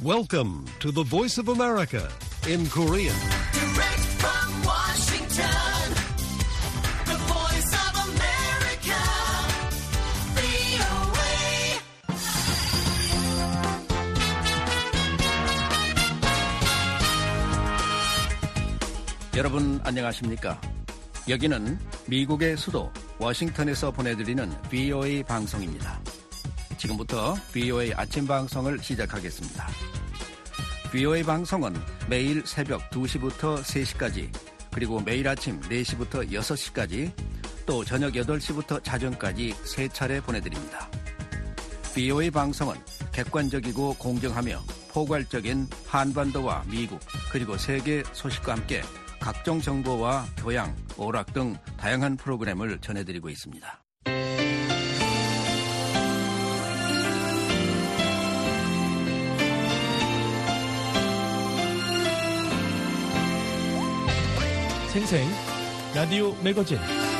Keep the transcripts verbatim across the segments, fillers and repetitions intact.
Welcome to the Voice of America in Korean. Direct from Washington, the Voice of America, 브이오에이. 여러분 안녕하십니까? 여기는 미국의 수도 워싱턴에서 보내드리는 브이오에이 방송입니다. 지금부터 브이오에이 아침 방송을 시작하겠습니다. 브이오에이 방송은 매일 새벽 두 시부터 세 시까지, 그리고 매일 아침 네 시부터 여섯 시까지, 또 저녁 여덟 시부터 자정까지 세 차례 보내드립니다. 브이오에이 방송은 객관적이고 공정하며 포괄적인 한반도와 미국 그리고 세계 소식과 함께 각종 정보와 교양, 오락 등 다양한 프로그램을 전해드리고 있습니다. 생생 라디오 매거진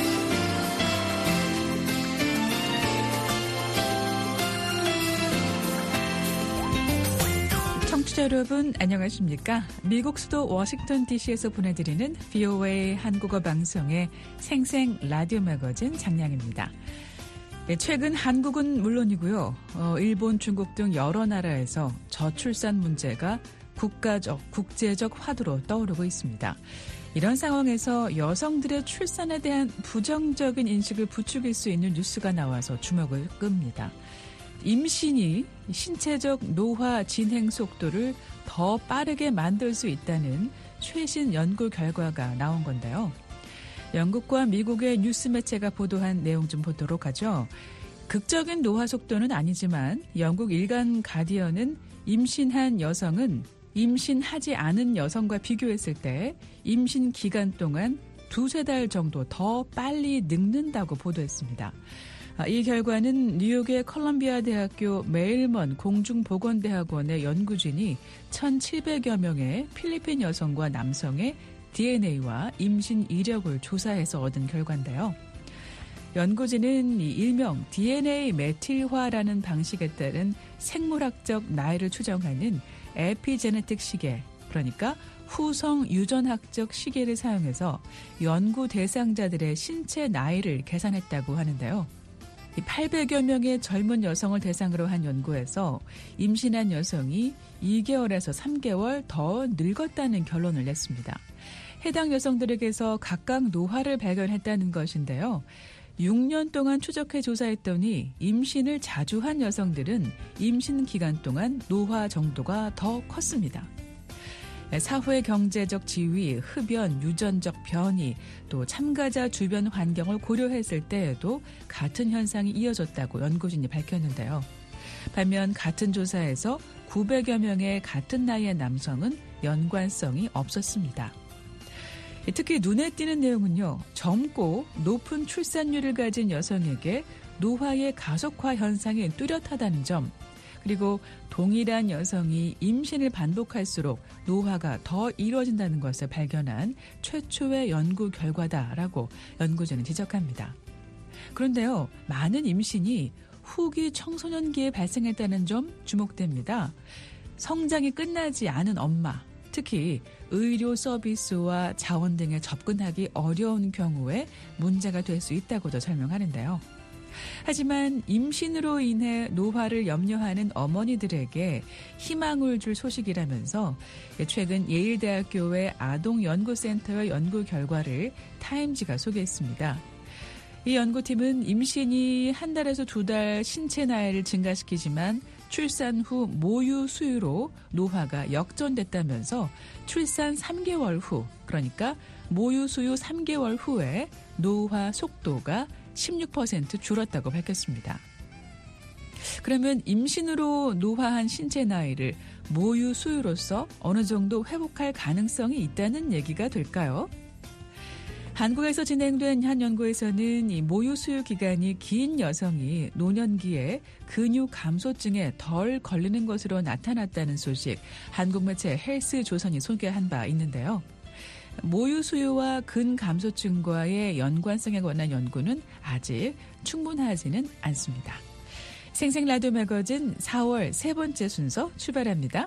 청취자 여러분 안녕하십니까? 미국 수도 워싱턴 디씨에서 보내드리는 브이오에이 한국어 방송의 생생 라디오 매거진 장량입니다. 네, 최근 한국은 물론이고요. 어, 일본, 중국 등 여러 나라에서 저출산 문제가 국가적, 국제적 화두로 떠오르고 있습니다. 이런 상황에서 여성들의 출산에 대한 부정적인 인식을 부추길 수 있는 뉴스가 나와서 주목을 끕니다. 임신이 신체적 노화 진행 속도를 더 빠르게 만들 수 있다는 최신 연구 결과가 나온 건데요. 영국과 미국의 뉴스 매체가 보도한 내용 좀 보도록 하죠. 극적인 노화 속도는 아니지만 영국 일간 가디언은 임신한 여성은 임신하지 않은 여성과 비교했을 때 임신 기간 동안 두세 달 정도 더 빨리 늙는다고 보도했습니다. 이 결과는 뉴욕의 컬럼비아 대학교 메일먼 공중보건대학원의 연구진이 천칠백여 명의 필리핀 여성과 남성의 디엔에이와 임신 이력을 조사해서 얻은 결과인데요. 연구진은 일명 디엔에이 메틸화라는 방식에 따른 생물학적 나이를 추정하는 에피제네틱 시계, 그러니까 후성 유전학적 시계를 사용해서 연구 대상자들의 신체 나이를 계산했다고 하는데요. 팔백여 명의 젊은 여성을 대상으로 한 연구에서 임신한 여성이 이 개월에서 삼 개월 더 늙었다는 결론을 냈습니다. 해당 여성들에게서 각각 노화를 발견했다는 것인데요. 육 년 동안 추적해 조사했더니 임신을 자주 한 여성들은 임신 기간 동안 노화 정도가 더 컸습니다. 사회 경제적 지위, 흡연, 유전적 변이, 또 참가자 주변 환경을 고려했을 때에도 같은 현상이 이어졌다고 연구진이 밝혔는데요. 반면 같은 조사에서 구백여 명의 같은 나이의 남성은 연관성이 없었습니다. 특히 눈에 띄는 내용은요, 젊고 높은 출산율을 가진 여성에게 노화의 가속화 현상이 뚜렷하다는 점, 그리고 동일한 여성이 임신을 반복할수록 노화가 더 이루어진다는 것을 발견한 최초의 연구 결과다라고 연구진은 지적합니다. 그런데요, 많은 임신이 후기 청소년기에 발생했다는 점 주목됩니다. 성장이 끝나지 않은 엄마, 특히 의료 서비스와 자원 등에 접근하기 어려운 경우에 문제가 될 수 있다고도 설명하는데요. 하지만 임신으로 인해 노화를 염려하는 어머니들에게 희망을 줄 소식이라면서 최근 예일대학교의 아동연구센터의 연구 결과를 타임지가 소개했습니다. 이 연구팀은 임신이 한 달에서 두 달 신체 나이를 증가시키지만 출산 후 모유 수유로 노화가 역전됐다면서 출산 삼 개월 후, 그러니까 모유 수유 삼 개월 후에 노화 속도가 십육 퍼센트 줄었다고 밝혔습니다. 그러면 임신으로 노화한 신체 나이를 모유 수유로서 어느 정도 회복할 가능성이 있다는 얘기가 될까요? 한국에서 진행된 한 연구에서는 이 모유 수유 기간이 긴 여성이 노년기에 근육 감소증에 덜 걸리는 것으로 나타났다는 소식, 한국 매체 헬스조선이 소개한 바 있는데요. 모유 수유와 근감소증과의 연관성에 관한 연구는 아직 충분하지는 않습니다. 생생 라디오 매거진 사월 세 번째 순서 출발합니다.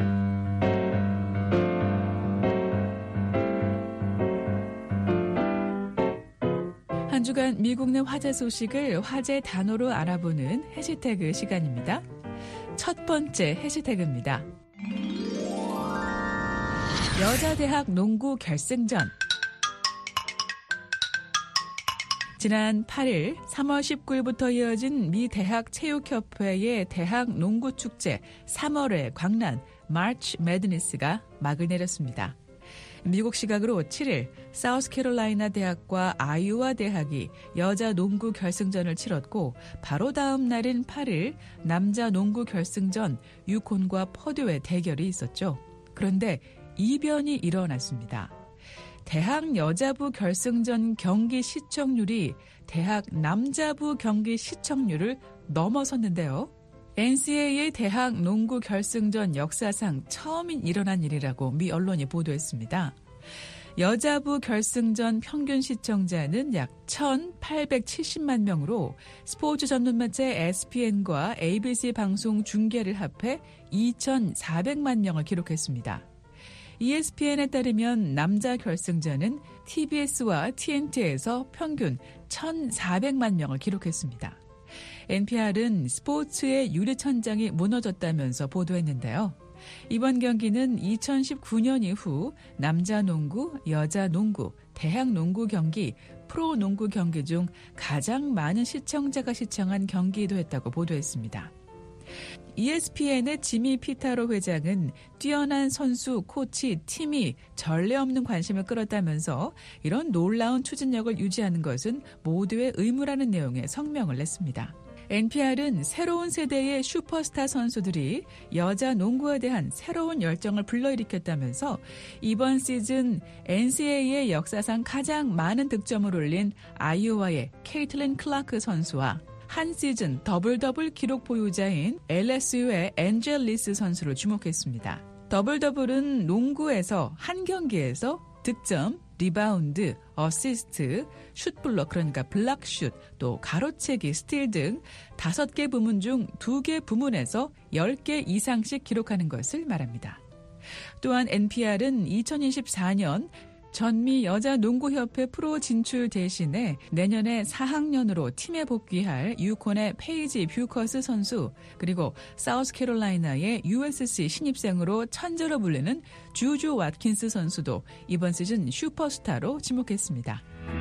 한 주간 미국 내 화제 소식을 화제 단어로 알아보는 해시태그 시간입니다. 첫 번째 해시태그입니다. 여자대학 농구 결승전. 지난 팔 일 삼월 십구일부터 이어진 미 대학 체육협회의 대학 농구축제 삼월의 광란 마치 매드니스가 막을 내렸습니다. 미국 시각으로 칠 일 사우스캐롤라이나 대학과 아이오와 대학이 여자 농구 결승전을 치렀고 바로 다음 날인 팔 일 남자 농구 결승전 유콘과 퍼듀의 대결이 있었죠. 그런데 이변이 일어났습니다. 대학 여자부 결승전 경기 시청률이 대학 남자부 경기 시청률을 넘어섰는데요. 엔씨에이에이 대학 농구 결승전 역사상 처음 일어난 일이라고 미 언론이 보도했습니다. 여자부 결승전 평균 시청자는 약 천팔백칠십만 명으로 스포츠 전문 매체 에스피엔과 에이비씨 방송 중계를 합해 이천사백만 명을 기록했습니다. 이에스피엔에 따르면 남자 결승전은 티비에스와 티엔티에서 평균 천사백만 명을 기록했습니다. 엔피알은 스포츠의 유리천장이 무너졌다면서 보도했는데요. 이번 경기는 이천십구 년 이후 남자 농구, 여자 농구, 대학 농구 경기, 프로 농구 경기 중 가장 많은 시청자가 시청한 경기이기도 했다고 보도했습니다. 이에스피엔의 지미 피타로 회장은 뛰어난 선수, 코치, 팀이 전례 없는 관심을 끌었다면서 이런 놀라운 추진력을 유지하는 것은 모두의 의무라는 내용의 성명을 냈습니다. 엔피알은 새로운 세대의 슈퍼스타 선수들이 여자 농구에 대한 새로운 열정을 불러일으켰다면서 이번 시즌 엔씨에이의 역사상 가장 많은 득점을 올린 아이오와의 케이틀린 클라크 선수와 한 시즌 더블 더블 기록 보유자인 엘에스유의 엔젤 리스 선수를 주목했습니다. 더블 더블은 농구에서 한 경기에서 득점, 리바운드, 어시스트, 슛블럭 그러니까 블락슛, 또 가로채기, 스틸 등 다섯 개 부문 중 두 개 부문에서 열 개 이상씩 기록하는 것을 말합니다. 또한 엔피알은 이천이십사 년 전미 여자농구협회 프로 진출 대신에 내년에 사 학년으로 팀에 복귀할 유콘의 페이지 뷰커스 선수 그리고 사우스캐롤라이나의 유에스씨 신입생으로 천재로 불리는 주주 왓킨스 선수도 이번 시즌 슈퍼스타로 지목했습니다.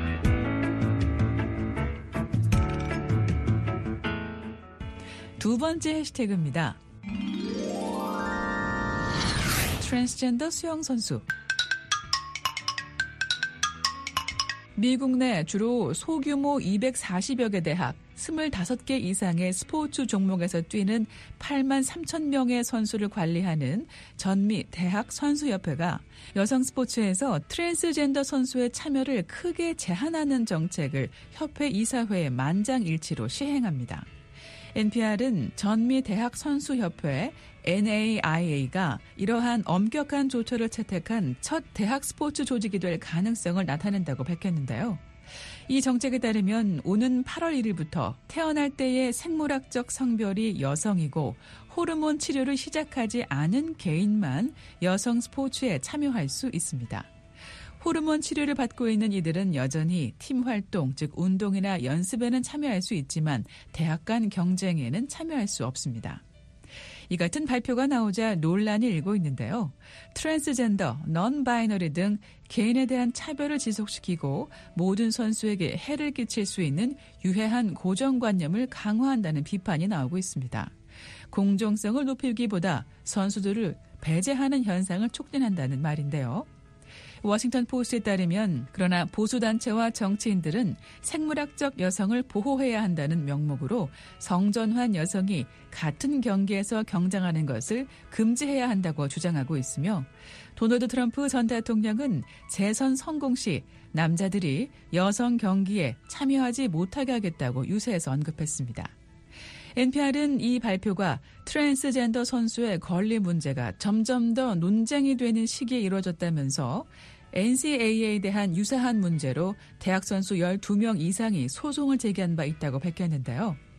두 번째 해시태그입니다. 트랜스젠더 수영 선수. 미국 내 주로 소규모 이백사십여 개 대학, 스물다섯 개 이상의 스포츠 종목에서 뛰는 팔만 삼천 명의 선수를 관리하는 전미 대학 선수협회가 여성 스포츠에서 트랜스젠더 선수의 참여를 크게 제한하는 정책을 협회 이사회에 만장일치로 시행합니다. 엔피알은 전미 대학 선수협회 엔에이아이에이가 이러한 엄격한 조처를 채택한 첫 대학 스포츠 조직이 될 가능성을 나타낸다고 밝혔는데요. 이 정책에 따르면 오는 팔월 일일부터 태어날 때의 생물학적 성별이 여성이고 호르몬 치료를 시작하지 않은 개인만 여성 스포츠에 참여할 수 있습니다. 호르몬 치료를 받고 있는 이들은 여전히 팀 활동, 즉 운동이나 연습에는 참여할 수 있지만 대학 간 경쟁에는 참여할 수 없습니다. 이 같은 발표가 나오자 논란이 일고 있는데요. 트랜스젠더, 넌바이너리 등 개인에 대한 차별을 지속시키고 모든 선수에게 해를 끼칠 수 있는 유해한 고정관념을 강화한다는 비판이 나오고 있습니다. 공정성을 높이기보다 선수들을 배제하는 현상을 촉진한다는 말인데요. 워싱턴 포스트에 따르면 그러나 보수단체와 정치인들은 생물학적 여성을 보호해야 한다는 명목으로 성전환 여성이 같은 경기에서 경쟁하는 것을 금지해야 한다고 주장하고 있으며 도널드 트럼프 전 대통령은 재선 성공 시 남자들이 여성 경기에 참여하지 못하게 하겠다고 유세에서 언급했습니다. 엔피알은 이 발표가 트랜스젠더 선수의 권리 문제가 점점 더 논쟁이 되는 시기에 이루어졌다면서 엔씨에이에이에 대한 유사한 문제로 대학 선수 열두 명 이상이 소송을 제기한 바 있다고 밝혔는데요.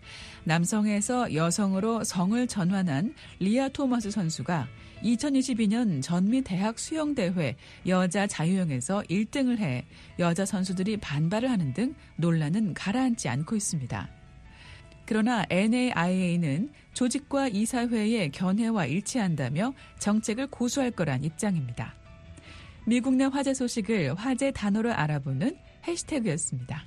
남성에서 여성으로 성을 전환한 리아 토마스 선수가 이천이십이 년 전미 대학 수영대회 여자 자유형에서 일 등을 해 여자 선수들이 반발을 하는 등 논란은 가라앉지 않고 있습니다. 그러나 엔에이아이에이는 조직과 이사회의 견해와 일치한다며 정책을 고수할 거란 입장입니다. 미국 내 화제 소식을 화제 단어로 알아보는 해시태그였습니다.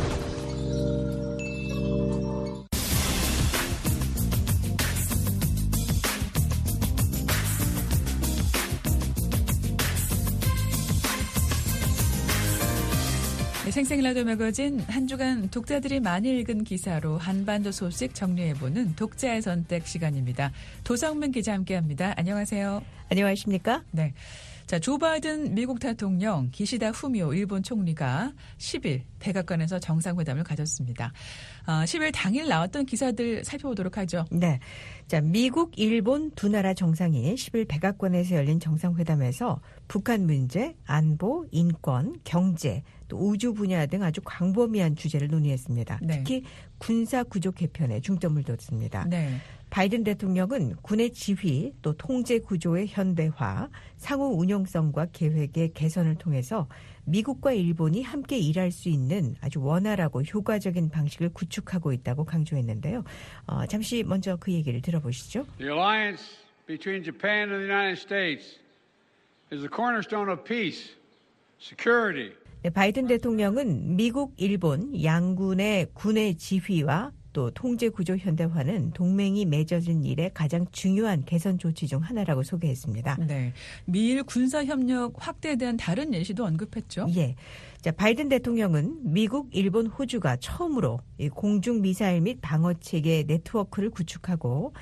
생생라디오 매거진 한 주간 독자들이 많이 읽은 기사로 한반도 소식 정리해보는 독자의 선택 시간입니다. 도성민 기자 함께합니다. 안녕하세요. 안녕하십니까? 네. 자, 조 바이든 미국 대통령, 기시다 후미오 일본 총리가 십 일 백악관에서 정상회담을 가졌습니다. 어, 십 일 당일 나왔던 기사들 살펴보도록 하죠. 네. 자, 미국, 일본 두 나라 정상이 십 일 백악관에서 열린 정상회담에서 북한 문제, 안보, 인권, 경제, 또 우주 분야 등 아주 광범위한 주제를 논의했습니다. 네. 특히 군사 구조 개편에 중점을 뒀습니다. 네. 바이든 대통령은 군의 지휘 또 통제 구조의 현대화, 상호 운영성과 계획의 개선을 통해서 미국과 일본이 함께 일할 수 있는 아주 원활하고 효과적인 방식을 구축하고 있다고 강조했는데요. 어, 잠시 먼저 그 얘기를 들어보시죠. The alliance between Japan and the United States is the cornerstone of peace, security. 네, 바이든 대통령은 미국, 일본 양군의 군의 지휘와 또 통제 구조 현대화는 동맹이 맺어진 일에 가장 중요한 개선 조치 중 하나라고 소개했습니다. 네. 미일 군사 협력 확대에 대한 다른 예시도 언급했죠. 예. 자, 바이든 대통령은 미국, 일본, 호주가 처음으로 이 공중 미사일 및 방어 체계 네트워크를 구축하고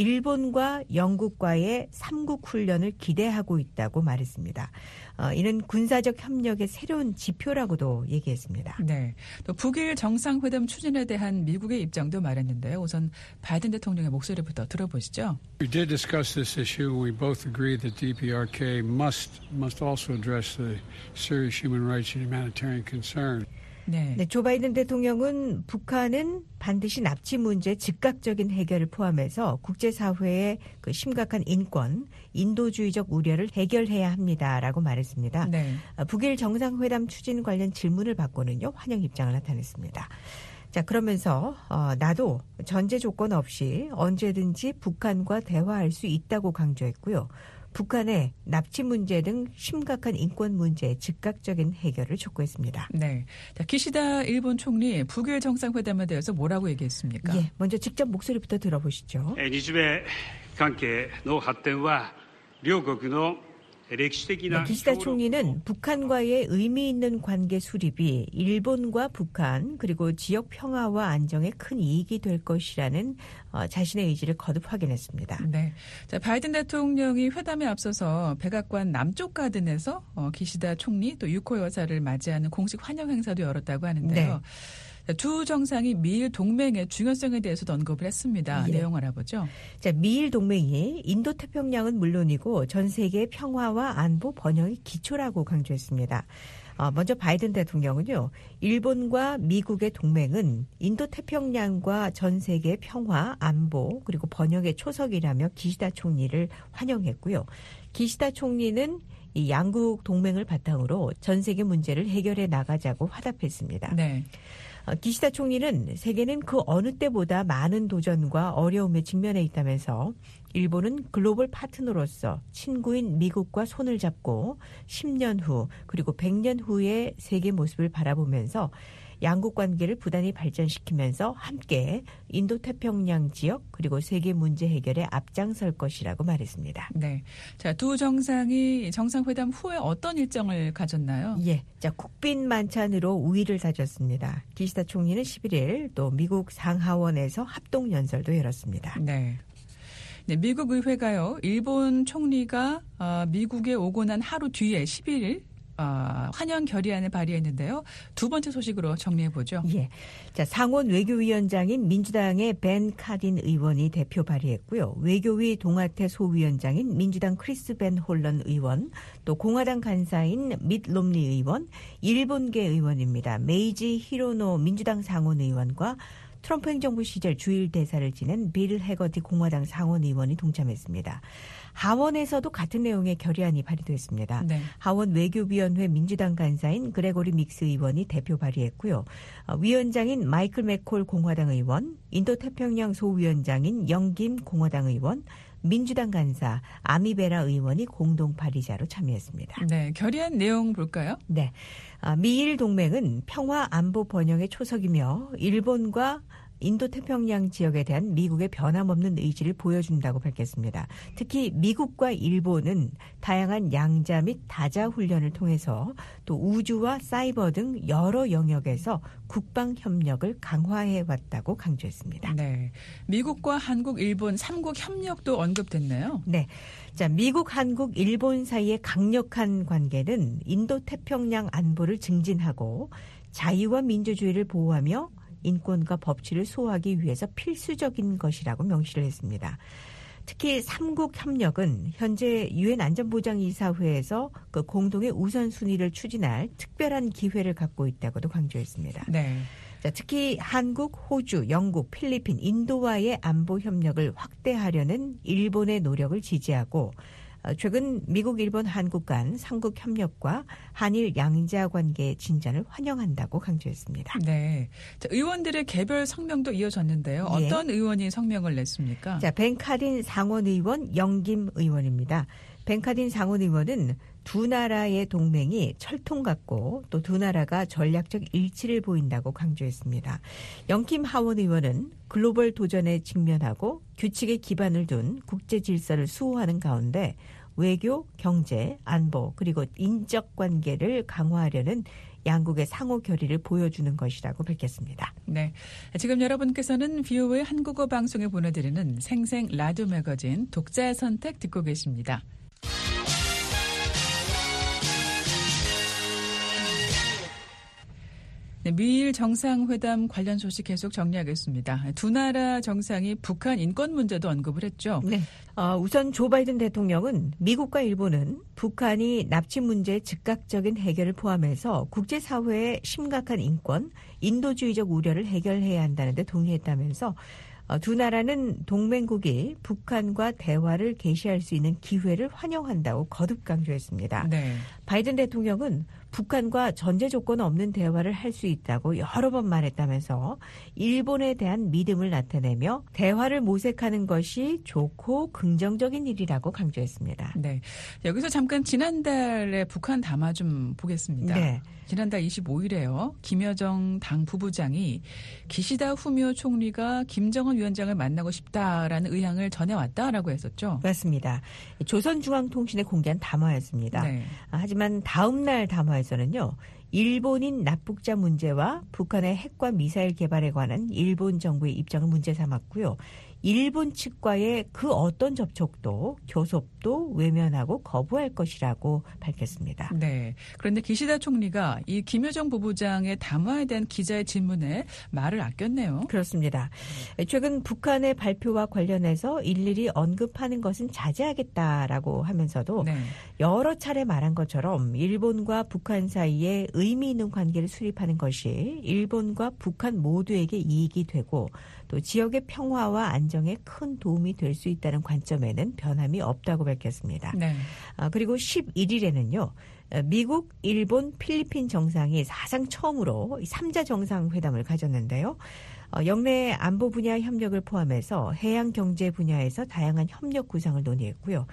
일본과 영국과의 삼국 훈련을 기대하고 있다고 말했습니다. 어, 이는 군사적 협력의 새로운 지표라고도 얘기했습니다. 네. 또 북일 정상회담 추진에 대한 미국의 입장도 말했는데요. 우선 바이든 대통령의 목소리부터 들어보시죠. We did discuss this issue. We both agree that 디피아르케이 must must also address the serious human rights and humanitarian concern. 네. 네, 조 바이든 대통령은 북한은 반드시 납치 문제 즉각적인 해결을 포함해서 국제사회의 그 심각한 인권, 인도주의적 우려를 해결해야 합니다라고 말했습니다. 네. 북일 정상회담 추진 관련 질문을 받고는요, 환영 입장을 나타냈습니다. 자, 그러면서 어, 나도 전제 조건 없이 언제든지 북한과 대화할 수 있다고 강조했고요. 북한의 납치 문제 등 심각한 인권 문제의 즉각적인 해결을 촉구했습니다. 네. 자, 기시다 일본 총리 북일 정상회담에 대해서 뭐라고 얘기했습니까? 예, 먼저 직접 목소리부터 들어보시죠. 日米関係の発展は両国の歴史的 네, な 기시다 총리는 북한과의 의미 있는 관계 수립이 일본과 북한 그리고 지역 평화와 안정에 큰 이익이 될 것이라는 어, 자신의 의지를 거듭 확인했습니다. 네. 자, 바이든 대통령이 회담에 앞서서 백악관 남쪽 가든에서 어, 기시다 총리 또 유코 여사를 맞이하는 공식 환영 행사도 열었다고 하는데요. 네. 두 정상이 미일 동맹의 중요성에 대해서도 언급을 했습니다. 예. 내용 알아보죠. 자, 미일 동맹이 인도태평양은 물론이고 전 세계의 평화와 안보 번영의 기초라고 강조했습니다. 어, 먼저 바이든 대통령은요, 일본과 미국의 동맹은 인도태평양과 전 세계의 평화, 안보 그리고 번영의 초석이라며 기시다 총리를 환영했고요. 기시다 총리는 이 양국 동맹을 바탕으로 전 세계 문제를 해결해 나가자고 화답했습니다. 네. 기시다 총리는 세계는 그 어느 때보다 많은 도전과 어려움에 직면해 있다면서 일본은 글로벌 파트너로서 친구인 미국과 손을 잡고 십 년 후 그리고 백 년 후의 세계 모습을 바라보면서 양국 관계를 부단히 발전시키면서 함께 인도태평양 지역 그리고 세계 문제 해결에 앞장설 것이라고 말했습니다. 네. 자, 두 정상이 정상회담 후에 어떤 일정을 가졌나요? 예. 자, 국빈 만찬으로 우위를 다졌습니다. 기시다 총리는 십일 일 또 미국 상하원에서 합동연설도 열었습니다. 네. 네, 미국 의회가요, 일본 총리가 어, 미국에 오고 난 하루 뒤에 십일 일 어, 환영 결의안을 발의했는데요. 두 번째 소식으로 정리해보죠. 예. 자, 상원 외교위원장인 민주당의 벤 카딘 의원이 대표 발의했고요. 외교위 동아태 소위원장인 민주당 크리스 벤 홀런 의원, 또 공화당 간사인 밋 롬니 의원, 일본계 의원입니다. 메이지 히로노 민주당 상원 의원과 트럼프 행정부 시절 주일 대사를 지낸 빌 해거티 공화당 상원 의원이 동참했습니다. 하원에서도 같은 내용의 결의안이 발의됐습니다. 네. 하원 외교위원회 민주당 간사인 그레고리 믹스 의원이 대표 발의했고요. 위원장인 마이클 맥콜 공화당 의원, 인도태평양 소위원장인 영김 공화당 의원, 민주당 간사 아미베라 의원이 공동 발의자로 참여했습니다. 네, 결의안 내용 볼까요? 네, 미일 동맹은 평화 안보 번영의 초석이며 일본과 인도태평양 지역에 대한 미국의 변함없는 의지를 보여준다고 밝혔습니다. 특히 미국과 일본은 다양한 양자 및 다자 훈련을 통해서 또 우주와 사이버 등 여러 영역에서 국방 협력을 강화해 왔다고 강조했습니다. 네, 미국과 한국, 일본 삼국 협력도 언급됐네요. 네, 자 미국, 한국, 일본 사이의 강력한 관계는 인도태평양 안보를 증진하고 자유와 민주주의를 보호하며 인권과 법치를 수호하기 위해서 필수적인 것이라고 명시를 했습니다. 특히 삼국 협력은 현재 유엔 안전보장이사회에서 그 공동의 우선순위를 추진할 특별한 기회를 갖고 있다고도 강조했습니다. 네. 자, 특히 한국, 호주, 영국, 필리핀, 인도와의 안보 협력을 확대하려는 일본의 노력을 지지하고 최근 미국, 일본, 한국 간 삼국 협력과 한일 양자 관계의 진전을 환영한다고 강조했습니다. 네, 자, 의원들의 개별 성명도 이어졌는데요. 예. 어떤 의원이 성명을 냈습니까? 자, 벤카딘 상원 의원, 영김 의원입니다. 벤카딘 상원 의원은 두 나라의 동맹이 철통 같고 또 두 나라가 전략적 일치를 보인다고 강조했습니다. 영김 하원 의원은 글로벌 도전에 직면하고 규칙에 기반을 둔 국제 질서를 수호하는 가운데 외교, 경제, 안보 그리고 인적 관계를 강화하려는 양국의 상호 결의를 보여주는 것이라고 밝혔습니다. 네, 지금 여러분께서는 비오에이 한국어 방송에 보내드리는 생생 라디오 매거진 독자의 선택 듣고 계십니다. 네, 미일 정상회담 관련 소식 계속 정리하겠습니다. 두 나라 정상이 북한 인권 문제도 언급을 했죠. 네. 어, 우선 조 바이든 대통령은 미국과 일본은 북한이 납치 문제의 즉각적인 해결을 포함해서 국제사회의 심각한 인권, 인도주의적 우려를 해결해야 한다는 데 동의했다면서 어, 두 나라는 동맹국이 북한과 대화를 개시할 수 있는 기회를 환영한다고 거듭 강조했습니다. 네. 바이든 대통령은 북한과 전제 조건 없는 대화를 할 수 있다고 여러 번 말했다면서 일본에 대한 믿음을 나타내며 대화를 모색하는 것이 좋고 긍정적인 일이라고 강조했습니다. 네, 여기서 잠깐 지난달에 북한 담화 좀 보겠습니다. 네. 지난달 이십오일에요. 김여정 당 부부장이 기시다 후미오 총리가 김정은 위원장을 만나고 싶다라는 의향을 전해왔다라고 했었죠. 맞습니다. 조선중앙통신에 공개한 담화였습니다. 네. 하지만 다음 날 담화에서는요. 일본인 납북자 문제와 북한의 핵과 미사일 개발에 관한 일본 정부의 입장을 문제 삼았고요. 일본 측과의 그 어떤 접촉도 교섭도 외면하고 거부할 것이라고 밝혔습니다. 네. 그런데 기시다 총리가 이 김여정 부부장의 담화에 대한 기자의 질문에 말을 아꼈네요. 그렇습니다. 최근 북한의 발표와 관련해서 일일이 언급하는 것은 자제하겠다라고 하면서도 네. 여러 차례 말한 것처럼 일본과 북한 사이에 의미 있는 관계를 수립하는 것이 일본과 북한 모두에게 이익이 되고 또 지역의 평화와 안정에 큰 도움이 될 수 있다는 관점에는 변함이 없다고 밝혔습니다. 네. 아, 그리고 십일일에는요. 미국, 일본, 필리핀 정상이 사상 처음으로 삼자 정상회담을 가졌는데요. 어, 영내 안보 분야 협력을 포함해서 해양 경제 분야에서 다양한 협력 구상을 논의했고요.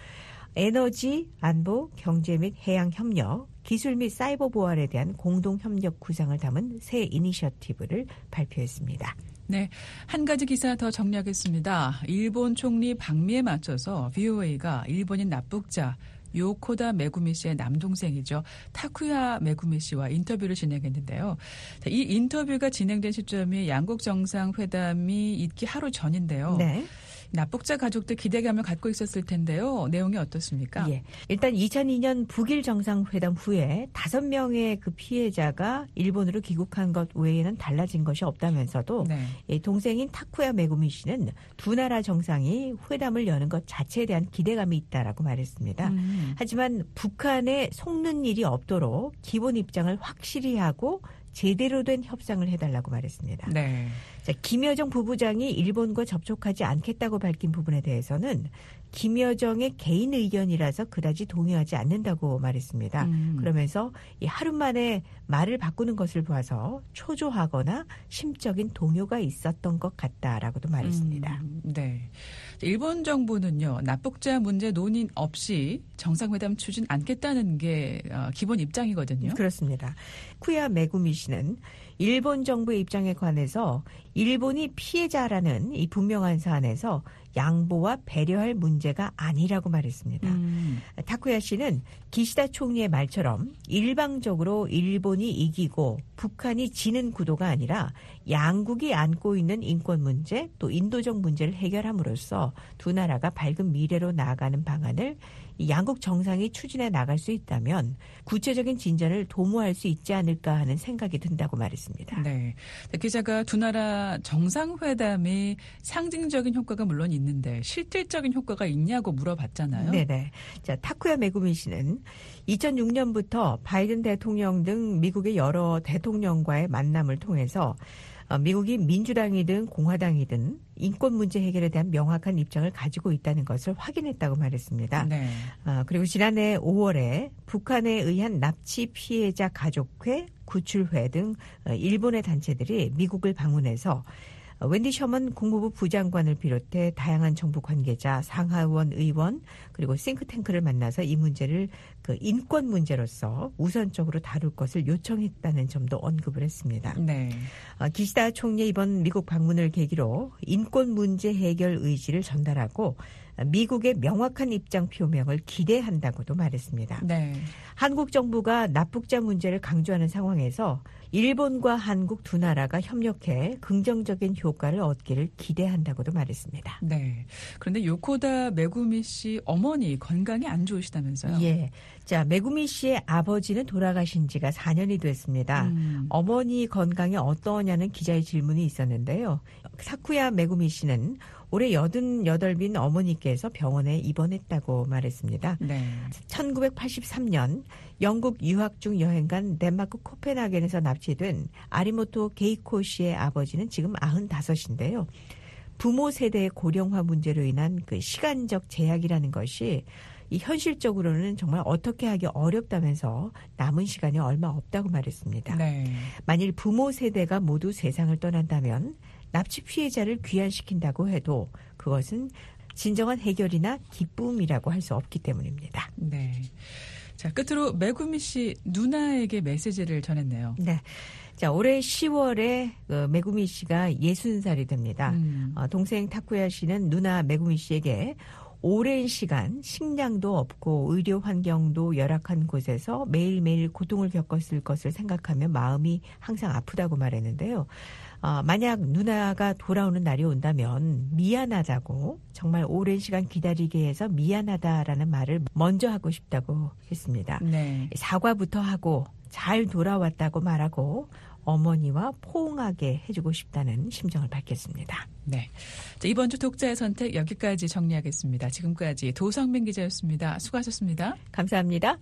에너지, 안보, 경제 및 해양 협력, 기술 및 사이버 보안에 대한 공동 협력 구상을 담은 새 이니셔티브를 발표했습니다. 네, 한 가지 기사 더 정리하겠습니다. 일본 총리 방미에 맞춰서 브이오에이가 일본인 납북자 요코다 메구미 씨의 남동생이죠. 타쿠야 메구미 씨와 인터뷰를 진행했는데요. 이 인터뷰가 진행된 시점이 양국 정상회담이 있기 하루 전인데요. 네. 납북자 가족들 기대감을 갖고 있었을 텐데요. 내용이 어떻습니까? 예. 일단 이천이년 북일 정상회담 후에 다섯 명의 그 피해자가 일본으로 귀국한 것 외에는 달라진 것이 없다면서도 네. 동생인 타쿠야 메구미 씨는 두 나라 정상이 회담을 여는 것 자체에 대한 기대감이 있다라고 말했습니다. 음. 하지만 북한에 속는 일이 없도록 기본 입장을 확실히 하고 제대로 된 협상을 해달라고 말했습니다. 네. 자, 김여정 부부장이 일본과 접촉하지 않겠다고 밝힌 부분에 대해서는 김여정의 개인 의견이라서 그다지 동의하지 않는다고 말했습니다. 음. 그러면서 이 하루 만에 말을 바꾸는 것을 봐서 초조하거나 심적인 동요가 있었던 것 같다라고도 말했습니다. 음, 네. 일본 정부는요, 납북자 문제 논의 없이 정상회담 추진 않겠다는 게 기본 입장이거든요. 그렇습니다. 쿠야 메구미 씨는 일본 정부의 입장에 관해서 일본이 피해자라는 이 분명한 사안에서 양보와 배려할 문제가 아니라고 말했습니다. 음. 타쿠야 씨는 기시다 총리의 말처럼 일방적으로 일본이 이기고 북한이 지는 구도가 아니라 양국이 안고 있는 인권 문제 또 인도적 문제를 해결함으로써 두 나라가 밝은 미래로 나아가는 방안을 양국 정상이 추진해 나갈 수 있다면 구체적인 진전을 도모할 수 있지 않을까 하는 생각이 든다고 말했습니다. 네. 기자가 두 나라 정상회담이 상징적인 효과가 물론 있는데 실질적인 효과가 있냐고 물어봤잖아요. 네네. 자, 타쿠야 메구미 씨는 이천육 년부터 바이든 대통령 등 미국의 여러 대통령과의 만남을 통해서 미국이 민주당이든 공화당이든 인권 문제 해결에 대한 명확한 입장을 가지고 있다는 것을 확인했다고 말했습니다. 네. 아, 그리고 지난해 오월에 북한에 의한 납치 피해자 가족회, 구출회 등 일본의 단체들이 미국을 방문해서 웬디 셔먼 국무부 부장관을 비롯해 다양한 정부 관계자, 상하원 의원 그리고 싱크탱크를 만나서 이 문제를 그 인권 문제로서 우선적으로 다룰 것을 요청했다는 점도 언급을 했습니다. 네. 기시다 총리 이번 미국 방문을 계기로 인권 문제 해결 의지를 전달하고 미국의 명확한 입장 표명을 기대한다고도 말했습니다. 네. 한국 정부가 납북자 문제를 강조하는 상황에서 일본과 한국 두 나라가 협력해 긍정적인 효과를 얻기를 기대한다고도 말했습니다. 네. 그런데 요코다 메구미 씨 어머니 건강이 안 좋으시다면서요? 예. 자, 메구미 씨의 아버지는 돌아가신 지가 사 년이 됐습니다. 음. 어머니 건강이 어떠냐는 기자의 질문이 있었는데요. 사쿠야 메구미 씨는 올해 여든여덟 빈 어머니께서 병원에 입원했다고 말했습니다. 네. 천구백팔십삼 년 영국 유학 중 여행 간 덴마크 코펜하겐에서 납치된 아리모토 게이코 씨의 아버지는 지금 마흔다섯인데요. 부모 세대의 고령화 문제로 인한 그 시간적 제약이라는 것이 이 현실적으로는 정말 어떻게 하기 어렵다면서 남은 시간이 얼마 없다고 말했습니다. 네. 만일 부모 세대가 모두 세상을 떠난다면 납치 피해자를 귀환시킨다고 해도 그것은 진정한 해결이나 기쁨이라고 할 수 없기 때문입니다. 네. 자, 끝으로 메구미 씨 누나에게 메시지를 전했네요. 네. 자, 올해 시월에 그 메구미 씨가 예순 살이 됩니다. 음. 어, 동생 타쿠야 씨는 누나 메구미 씨에게 오랜 시간 식량도 없고 의료 환경도 열악한 곳에서 매일매일 고통을 겪었을 것을 생각하며 마음이 항상 아프다고 말했는데요. 어, 만약 누나가 돌아오는 날이 온다면 미안하다고 정말 오랜 시간 기다리게 해서 미안하다라는 말을 먼저 하고 싶다고 했습니다. 네. 사과부터 하고 잘 돌아왔다고 말하고 어머니와 포옹하게 해주고 싶다는 심정을 밝혔습니다. 네. 자, 이번 주 독자의 선택 여기까지 정리하겠습니다. 지금까지 도성민 기자였습니다. 수고하셨습니다. 감사합니다.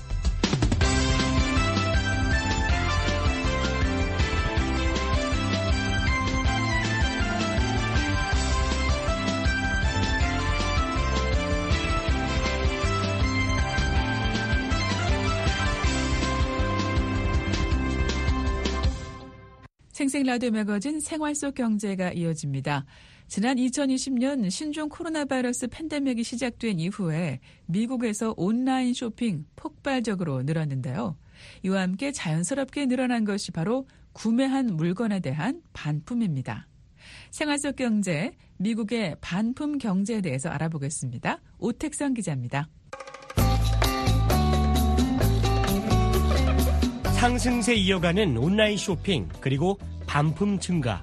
생생 라디오 매거진 생활 속 경제가 이어집니다. 지난 이천이십 년 신종 코로나 바이러스 팬데믹이 시작된 이후에 미국에서 온라인 쇼핑 폭발적으로 늘었는데요. 이와 함께 자연스럽게 늘어난 것이 바로 구매한 물건에 대한 반품입니다. 생활 속 경제, 미국의 반품 경제에 대해서 알아보겠습니다. 오택성 기자입니다. 상승세 이어가는 온라인 쇼핑 그리고 반품 증가.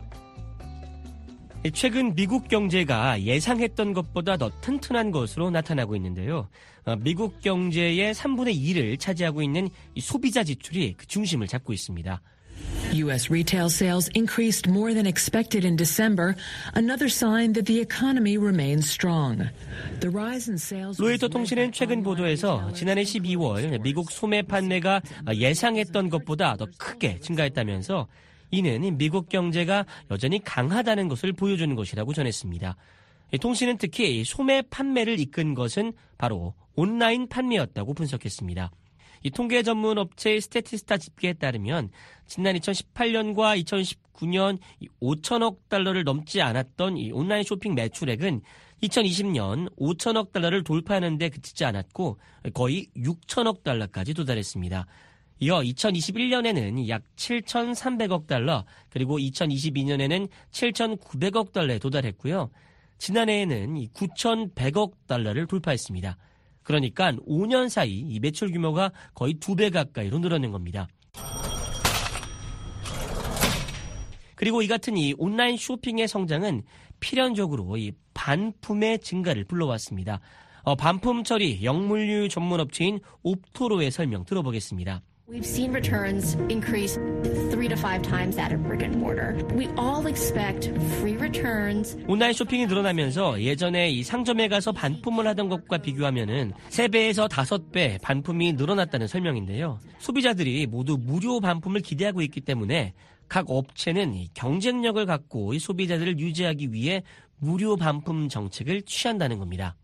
최근 미국 경제가 예상했던 것보다 더 튼튼한 것으로 나타나고 있는데요. 미국 경제의 삼분의 이를 차지하고 있는 이 소비자 지출이 그 중심을 잡고 있습니다. U S retail sales increased more than expected in December, another sign that the economy remains strong. The rise in sales 로이터 통신은 최근 보도에서 지난해 십이월 미국 소매 판매가 예상했던 것보다 더 크게 증가했다면서 이는 미국 경제가 여전히 강하다는 것을 보여주는 것이라고 전했습니다. 통신은 특히 소매 판매를 이끈 것은 바로 온라인 판매였다고 분석했습니다. 이 통계 전문 업체 스태티스타 집계에 따르면 지난 이천십팔 년과 이천십구 년 오천억 달러를 넘지 않았던 이 온라인 쇼핑 매출액은 이천이십 년 오천억 달러를 돌파하는 데 그치지 않았고 거의 육천억 달러까지 도달했습니다. 이어 이천이십일 년에는 약 칠천삼백억 달러, 그리고 이천이십이 년에는 칠천구백억 달러에 도달했고요. 지난해에는 구천백억 달러를 돌파했습니다. 그러니까 오 년 사이 이 매출 규모가 거의 두 배 가까이로 늘어난 겁니다. 그리고 이 같은 이 온라인 쇼핑의 성장은 필연적으로 이 반품의 증가를 불러왔습니다. 어, 반품 처리 영물류 전문 업체인 옵토로의 설명 들어보겠습니다. We've seen returns increase three to five times that of brick and mortar. We all expect free returns. 온라인 쇼핑이 늘어나면서 예전에 이 상점에 가서 반품을 하던 것과 비교하면은 세 배에서 다섯 배 반품이 늘어났다는 설명인데요. 소비자들이 모두 무료 반품을 기대하고 있기 때문에 각 업체는 경쟁력을 갖고 이 소비자들을 유지하기 위해 무료 반품 정책을 취한다는 겁니다.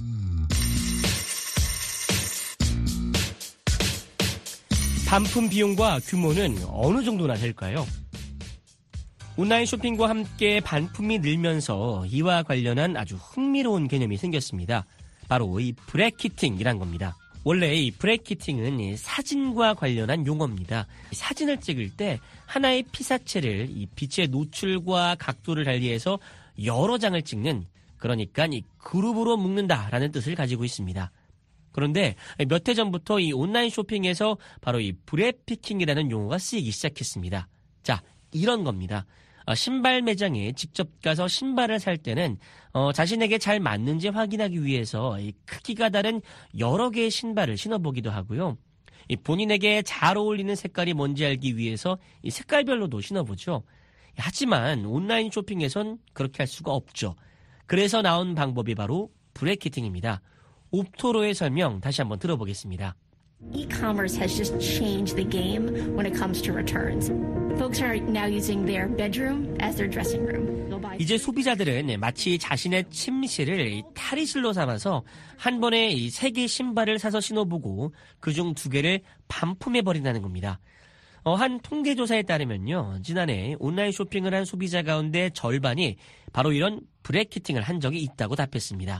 반품 비용과 규모는 어느 정도나 될까요? 온라인 쇼핑과 함께 반품이 늘면서 이와 관련한 아주 흥미로운 개념이 생겼습니다. 바로 이 브래키팅이란 겁니다. 원래 이 브래키팅은 사진과 관련한 용어입니다. 사진을 찍을 때 하나의 피사체를 이 빛의 노출과 각도를 달리해서 여러 장을 찍는, 그러니까 이 그룹으로 묶는다라는 뜻을 가지고 있습니다. 그런데 몇 해 전부터 이 온라인 쇼핑에서 바로 이 브래피킹이라는 용어가 쓰이기 시작했습니다. 자, 이런 겁니다. 어, 신발 매장에 직접 가서 신발을 살 때는 어, 자신에게 잘 맞는지 확인하기 위해서 이 크기가 다른 여러 개의 신발을 신어보기도 하고요. 이 본인에게 잘 어울리는 색깔이 뭔지 알기 위해서 이 색깔별로도 신어보죠. 하지만 온라인 쇼핑에선 그렇게 할 수가 없죠. 그래서 나온 방법이 바로 브래키팅입니다. 옵토로의 설명 다시 한번 들어보겠습니다. E-commerce has just changed the game when it comes to returns. Folks are now using their bedroom as their dressing room. 이제 소비자들은 마치 자신의 침실을 탈의실로 삼아서 한 번에 이 세 개 신발을 사서 신어보고 그중 두 개를 반품해버린다는 겁니다. 어, 한 통계조사에 따르면요, 지난해 온라인 쇼핑을 한 소비자 가운데 절반이 바로 이런 브래키팅을 한 적이 있다고 답했습니다.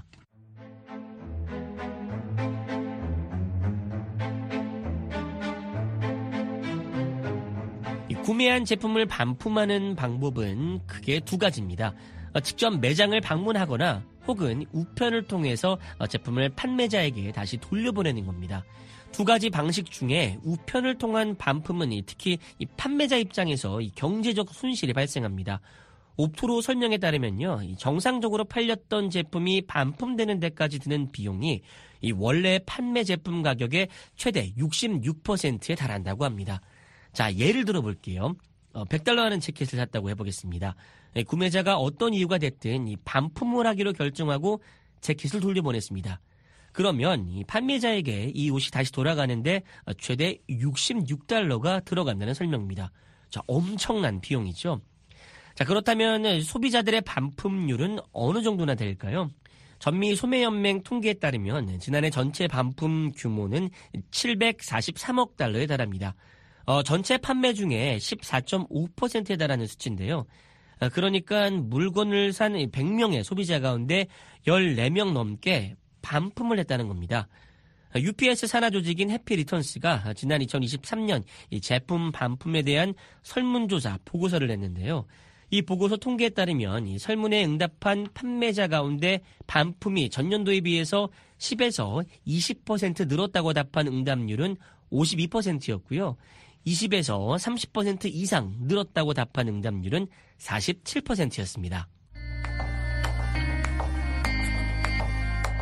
구매한 제품을 반품하는 방법은 크게 두 가지입니다. 직접 매장을 방문하거나 혹은 우편을 통해서 제품을 판매자에게 다시 돌려보내는 겁니다. 두 가지 방식 중에 우편을 통한 반품은 특히 이 판매자 입장에서 이 경제적 손실이 발생합니다. 옵토로 설명에 따르면요, 정상적으로 팔렸던 제품이 반품되는 데까지 드는 비용이 이 원래 판매 제품 가격의 최대 육십육 퍼센트에 달한다고 합니다. 자, 예를 들어 볼게요. 어, 백 달러 하는 재킷을 샀다고 해보겠습니다. 네, 구매자가 어떤 이유가 됐든 이 반품을 하기로 결정하고 재킷을 돌려보냈습니다. 그러면 이 판매자에게 이 옷이 다시 돌아가는데 최대 육십육 달러가 들어간다는 설명입니다. 자, 엄청난 비용이죠. 자, 그렇다면 소비자들의 반품률은 어느 정도나 될까요? 전미 소매연맹 통계에 따르면 지난해 전체 반품 규모는 칠백사십삼억 달러에 달합니다. 어, 전체 판매 중에 십사 점 오 퍼센트에 달하는 수치인데요. 어, 그러니까 물건을 산 백 명의 소비자 가운데 열네 명 넘게 반품을 했다는 겁니다. 유피에스 산하 조직인 해피리턴스가 지난 이천이십삼 년 이 제품 반품에 대한 설문조사 보고서를 냈는데요. 이 보고서 통계에 따르면 이 설문에 응답한 판매자 가운데 반품이 전년도에 비해서 십에서 이십 퍼센트 늘었다고 답한 응답률은 오십이 퍼센트였고요. 이십에서 삼십 퍼센트 이상 늘었다고 답한 응답률은 사십칠 퍼센트였습니다.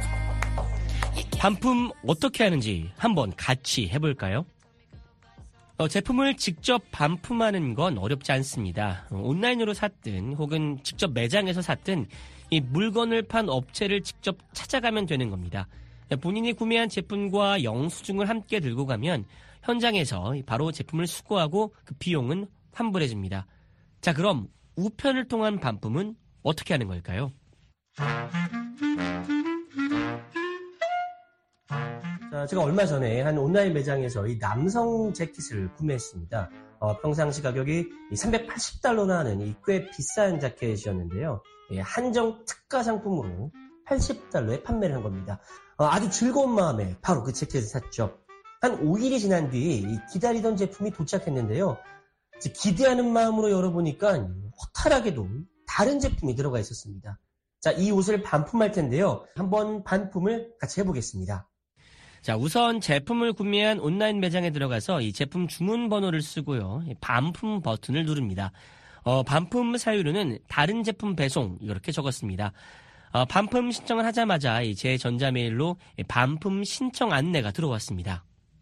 반품 어떻게 하는지 한번 같이 해볼까요? 어, 제품을 직접 반품하는 건 어렵지 않습니다. 어, 온라인으로 샀든 혹은 직접 매장에서 샀든 이 물건을 판 업체를 직접 찾아가면 되는 겁니다. 본인이 구매한 제품과 영수증을 함께 들고 가면 현장에서 바로 제품을 수거하고 그 비용은 환불해줍니다. 자, 그럼 우편을 통한 반품은 어떻게 하는 걸까요? 자, 제가 얼마 전에 한 온라인 매장에서 이 남성 재킷을 구매했습니다. 어, 평상시 가격이 삼백팔십 달러나 하는 이 꽤 비싼 자켓이었는데요. 예, 한정 특가 상품으로 팔십 달러에 판매를 한 겁니다. 어, 아주 즐거운 마음에 바로 그 재킷을 샀죠. 한 오 일이 지난 뒤 기다리던 제품이 도착했는데요. 기대하는 마음으로 열어보니까 허탈하게도 다른 제품이 들어가 있었습니다. 자, 이 옷을 반품할 텐데요. 한번 반품을 같이 해보겠습니다. 자, 우선 제품을 구매한 온라인 매장에 들어가서 이 제품 주문 번호를 쓰고요. 반품 버튼을 누릅니다. 어, 반품 사유로는 다른 제품 배송 이렇게 적었습니다. 어, 반품 신청을 하자마자 제 전자메일로 반품 신청 안내가 들어왔습니다.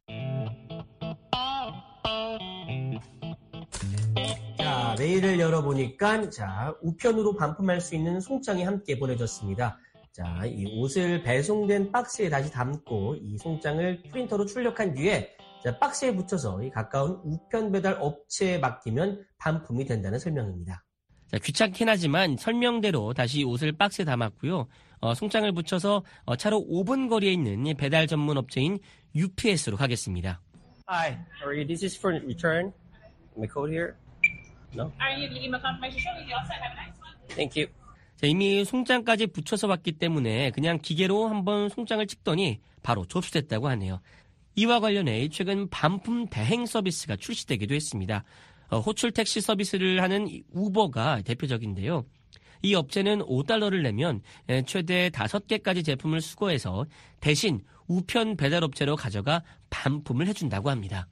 자, 메일을 열어보니까 자, 우편으로 반품할 수 있는 송장이 함께 보내졌습니다. 자, 이 옷을 배송된 박스에 다시 담고 이 송장을 프린터로 출력한 뒤에 자, 박스에 붙여서 이 가까운 우편 배달 업체에 맡기면 반품이 된다는 설명입니다. 자, 귀찮긴 하지만 설명대로 다시 옷을 박스에 담았고요. 어, 송장을 붙여서 어, 차로 오 분 거리에 있는 배달 전문 업체인 유피에스로 가겠습니다. Hi, how are you? This is for return. My code here. No? Are you leaving my confirmation show? You all set? Have a nice one. Thank you. 자, 이미 송장까지 붙여서 왔기 때문에 그냥 기계로 한번 송장을 찍더니 바로 접수됐다고 하네요. 이와 관련해 최근 반품 대행 서비스가 출시되기도 했습니다. 어, 호출 택시 서비스를 하는 우버가 대표적인데요. 이 업체는 오 달러를 내면 최대 다섯 개까지 제품을 수거해서 대신 우편 배달업체로 가져가 반품을 해준다고 합니다.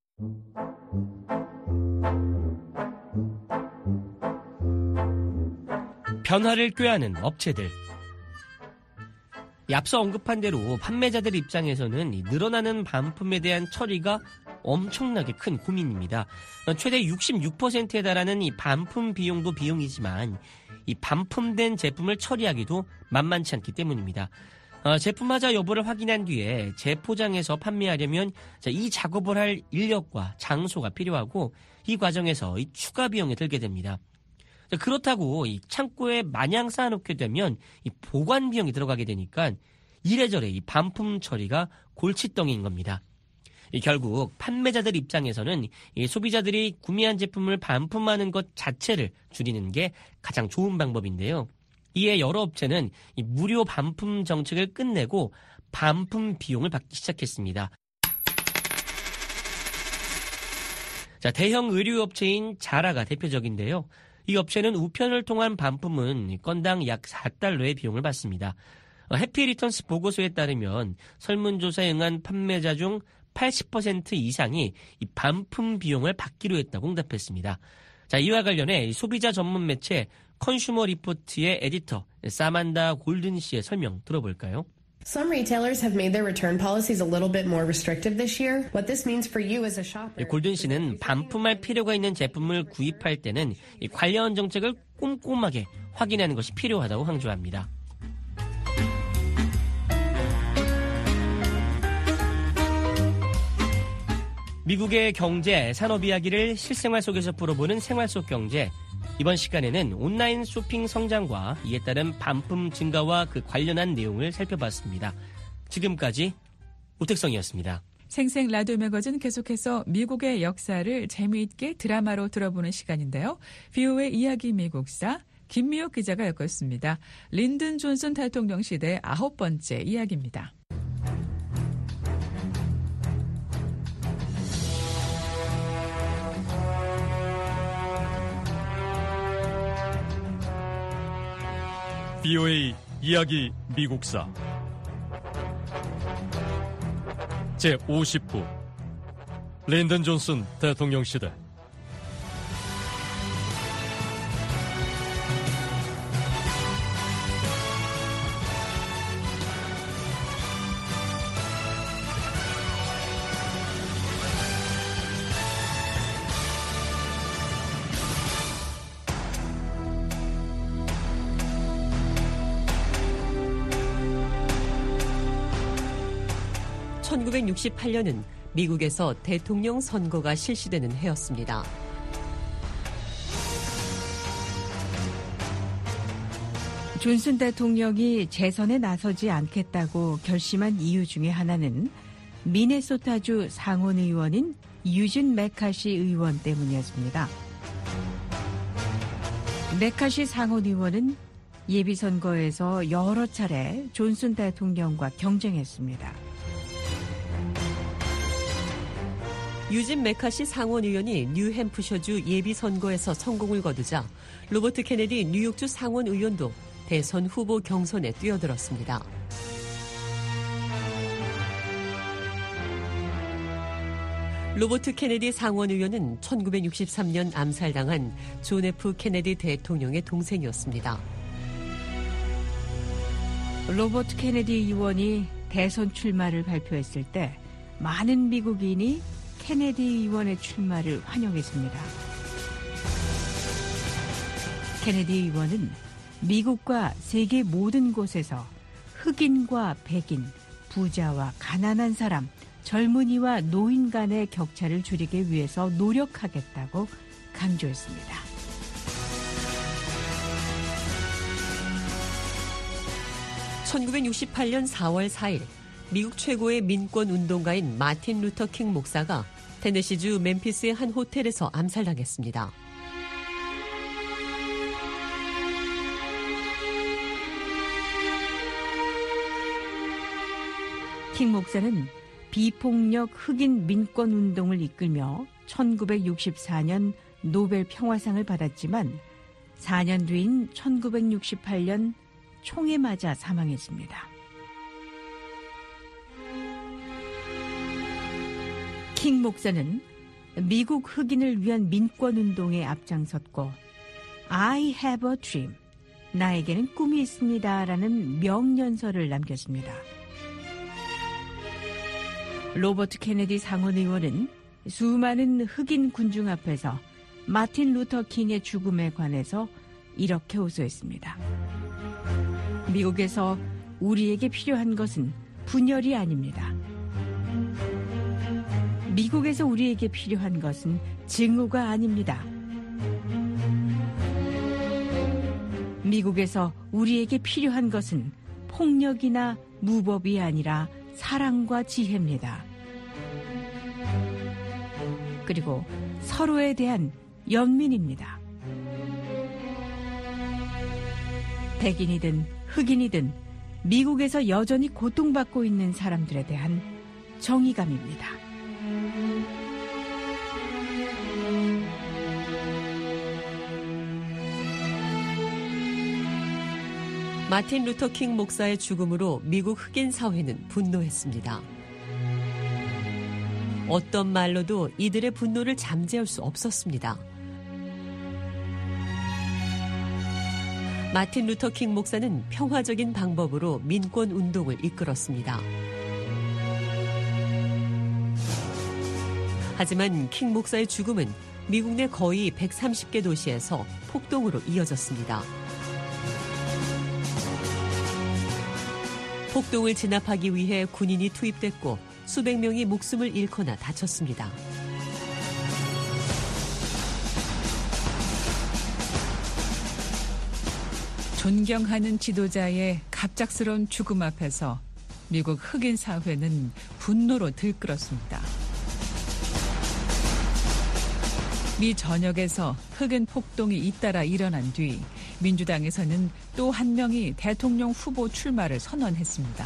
변화를 꾀하는 업체들. 앞서 언급한 대로 판매자들 입장에서는 늘어나는 반품에 대한 처리가 엄청나게 큰 고민입니다. 최대 육십육 퍼센트에 달하는 이 반품 비용도 비용이지만 이 반품된 제품을 처리하기도 만만치 않기 때문입니다. 어, 제품 하자 여부를 확인한 뒤에 재포장해서 판매하려면 이 작업을 할 인력과 장소가 필요하고 이 과정에서 이 추가 비용이 들게 됩니다. 그렇다고 이 창고에 마냥 쌓아놓게 되면 이 보관 비용이 들어가게 되니까 이래저래 이 반품 처리가 골칫덩이인 겁니다. 이 결국 판매자들 입장에서는 이 소비자들이 구매한 제품을 반품하는 것 자체를 줄이는 게 가장 좋은 방법인데요. 이에 여러 업체는 이 무료 반품 정책을 끝내고 반품 비용을 받기 시작했습니다. 자, 대형 의류업체인 자라가 대표적인데요. 이 업체는 우편을 통한 반품은 건당 약 사 달러의 비용을 받습니다. 해피리턴스 보고서에 따르면 설문조사에 응한 판매자 중 팔십 퍼센트 이상이 이 반품 비용을 받기로 했다고 응답했습니다. 자, 이와 관련해 소비자 전문 매체 컨슈머 리포트의 에디터 사만다 골든 씨의 설명 들어볼까요? Some retailers have made their return policies a little bit more restrictive this year. What this means for you as a shopper. 골든 씨는 반품할 필요가 있는 제품을 구입할 때는 이 관련 정책을 꼼꼼하게 확인하는 것이 필요하다고 강조합니다. 미국의 경제, 산업 이야기를 실생활 속에서 풀어보는 생활 속 경제. 이번 시간에는 온라인 쇼핑 성장과 이에 따른 반품 증가와 그 관련한 내용을 살펴봤습니다. 지금까지 오택성이었습니다. 생생 라디오 매거진 계속해서 미국의 역사를 재미있게 드라마로 들어보는 시간인데요. 비오의 이야기 미국사 김미옥 기자가 엮었습니다. 린든 존슨 대통령 시대 아홉 번째 이야기입니다. 비오에이 이야기 미국사 제오십 부 린든 존슨 대통령 시대. 천구백육십팔 년은 미국에서 대통령 선거가 실시되는 해였습니다. 존슨 대통령이 재선에 나서지 않겠다고 결심한 이유 중에 하나는 미네소타주 상원의원인 유진 맥카시 의원 때문이었습니다. 맥카시 상원의원은 예비선거에서 여러 차례 존슨 대통령과 경쟁했습니다. 유진 맥카시 상원의원이 뉴햄프셔주 예비선거에서 성공을 거두자 로버트 케네디 뉴욕주 상원의원도 대선 후보 경선에 뛰어들었습니다. 로버트 케네디 상원의원은 천구백육십삼 년 암살당한 존 에프 케네디 대통령의 동생이었습니다. 로버트 케네디 의원이 대선 출마를 발표했을 때 많은 미국인이 케네디 의원의 출마를 환영했습니다. 케네디 의원은 미국과 세계 모든 곳에서 흑인과 백인, 부자와 가난한 사람, 젊은이와 노인 간의 격차를 줄이기 위해서 노력하겠다고 강조했습니다. 천구백육십팔 년 사월 사일 미국 최고의 민권운동가인 마틴 루터 킹 목사가 테네시주 멤피스의 한 호텔에서 암살당했습니다. 킹 목사는 비폭력 흑인 민권운동을 이끌며 천구백육십사 년 노벨 평화상을 받았지만 사 년 뒤인 천구백육십팔 년 총에 맞아 사망했습니다. 킹 목사는 미국 흑인을 위한 민권운동에 앞장섰고 I have a dream, 나에게는 꿈이 있습니다 라는 명연설을 남겼습니다. 로버트 케네디 상원의원은 수많은 흑인 군중 앞에서 마틴 루터 킹의 죽음에 관해서 이렇게 호소했습니다. 미국에서 우리에게 필요한 것은 분열이 아닙니다. 미국에서 우리에게 필요한 것은 증오가 아닙니다. 미국에서 우리에게 필요한 것은 폭력이나 무법이 아니라 사랑과 지혜입니다. 그리고 서로에 대한 연민입니다. 백인이든 흑인이든 미국에서 여전히 고통받고 있는 사람들에 대한 정의감입니다. 마틴 루터 킹 목사의 죽음으로 미국 흑인 사회는 분노했습니다. 어떤 말로도 이들의 분노를 잠재울 수 없었습니다. 마틴 루터 킹 목사는 평화적인 방법으로 민권 운동을 이끌었습니다. 하지만 킹 목사의 죽음은 미국 내 거의 백삼십 개 도시에서 폭동으로 이어졌습니다. 폭동을 진압하기 위해 군인이 투입됐고 수백 명이 목숨을 잃거나 다쳤습니다. 존경하는 지도자의 갑작스러운 죽음 앞에서 미국 흑인 사회는 분노로 들끓었습니다. 미 전역에서 흑인 폭동이 잇따라 일어난 뒤 민주당에서는 또 한 명이 대통령 후보 출마를 선언했습니다.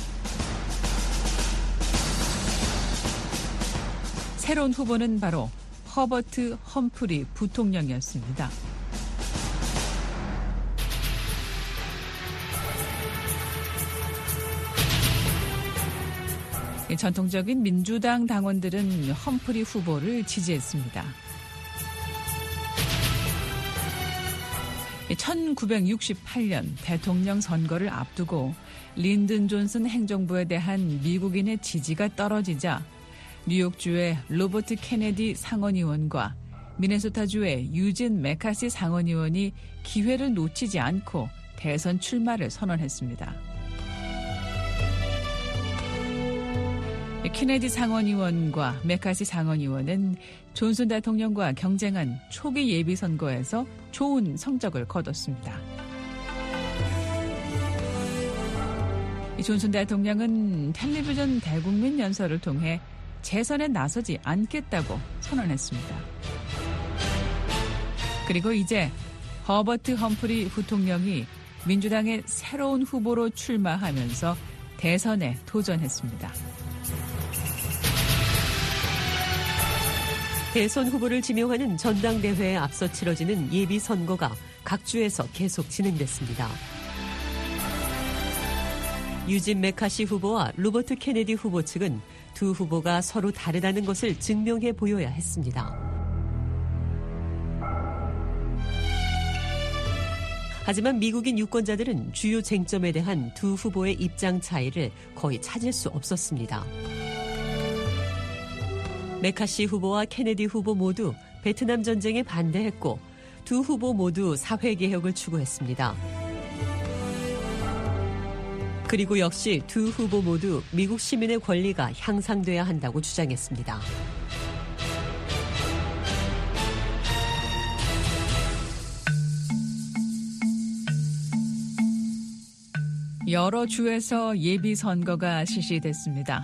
새로운 후보는 바로 허버트 험프리 부통령이었습니다. 전통적인 민주당 당원들은 험프리 후보를 지지했습니다. 천구백육십팔 년 대통령 선거를 앞두고 린든 존슨 행정부에 대한 미국인의 지지가 떨어지자 뉴욕주의 로버트 케네디 상원의원과 미네소타주의 유진 맥카시 상원의원이 기회를 놓치지 않고 대선 출마를 선언했습니다. 케네디 상원의원과 메카시 상원의원은 존슨 대통령과 경쟁한 초기 예비선거에서 좋은 성적을 거뒀습니다. 존슨 대통령은 텔레비전 대국민 연설을 통해 재선에 나서지 않겠다고 선언했습니다. 그리고 이제 허버트 험프리 부통령이 민주당의 새로운 후보로 출마하면서 대선에 도전했습니다. 대선 후보를 지명하는 전당대회에 앞서 치러지는 예비선거가 각 주에서 계속 진행됐습니다. 유진 메카시 후보와 로버트 케네디 후보 측은 두 후보가 서로 다르다는 것을 증명해 보여야 했습니다. 하지만 미국인 유권자들은 주요 쟁점에 대한 두 후보의 입장 차이를 거의 찾을 수 없었습니다. 메카시 후보와 케네디 후보 모두 베트남 전쟁에 반대했고 두 후보 모두 사회개혁을 추구했습니다. 그리고 역시 두 후보 모두 미국 시민의 권리가 향상돼야 한다고 주장했습니다. 여러 주에서 예비선거가 실시됐습니다.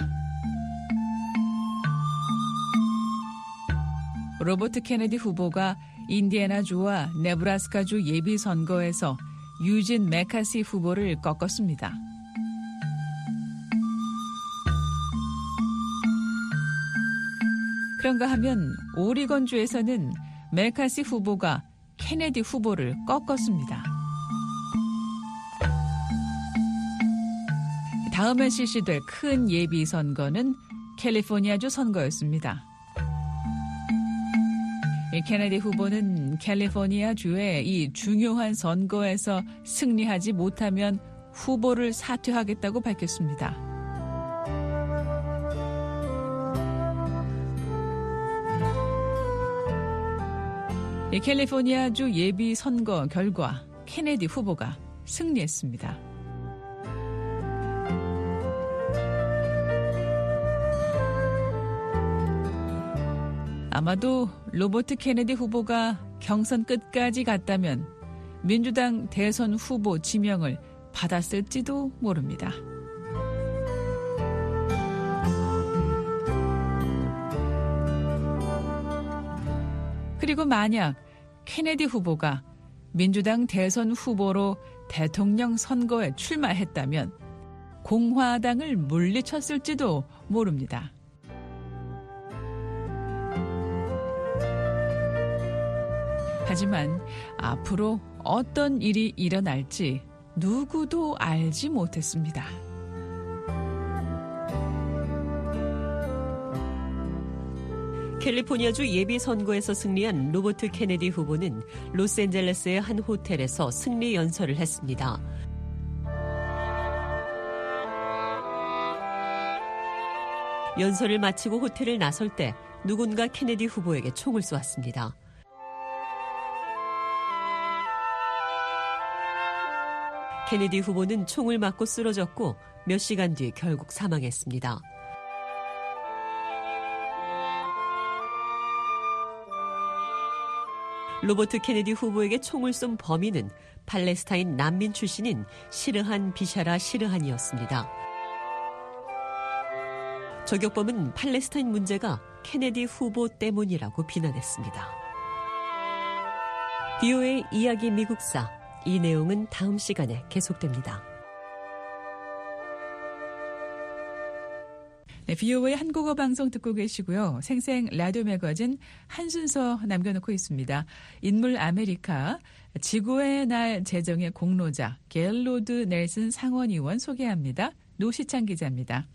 로버트 케네디 후보가 인디애나주와 네브라스카주 예비선거에서 유진 메카시 후보를 꺾었습니다. 그런가 하면 오리건주에서는 메카시 후보가 케네디 후보를 꺾었습니다. 다음에 실시될 큰 예비선거는 캘리포니아주 선거였습니다. 케네디 후보는 캘리포니아주의 이 중요한 선거에서 승리하지 못하면 후보를 사퇴하겠다고 밝혔습니다. 캘리포니아주 예비 선거 결과 케네디 후보가 승리했습니다. 아마도 로버트 케네디 후보가 경선 끝까지 갔다면 민주당 대선 후보 지명을 받았을지도 모릅니다. 그리고 만약 케네디 후보가 민주당 대선 후보로 대통령 선거에 출마했다면 공화당을 물리쳤을지도 모릅니다. 하지만 앞으로 어떤 일이 일어날지 누구도 알지 못했습니다. 캘리포니아주 예비선거에서 승리한 로버트 케네디 후보는 로스앤젤레스의 한 호텔에서 승리 연설을 했습니다. 연설을 마치고 호텔을 나설 때 누군가 케네디 후보에게 총을 쏘았습니다. 케네디 후보는 총을 맞고 쓰러졌고 몇 시간 뒤 결국 사망했습니다. 로버트 케네디 후보에게 총을 쏜 범인은 팔레스타인 난민 출신인 시르한 비샤라 시르한이었습니다. 저격범은 팔레스타인 문제가 케네디 후보 때문이라고 비난했습니다. 비오에이 이야기 미국사, 이 내용은 다음 시간에 계속됩니다. 네, 비오에이 한국어 방송 듣고 계시고요. 생생 라디오 매거진 한 순서 남겨놓고 있습니다. 인물 아메리카, 지구의 날 제정의 공로자 갤로드 넬슨 상원의원 소개합니다. 노시창 기자입니다.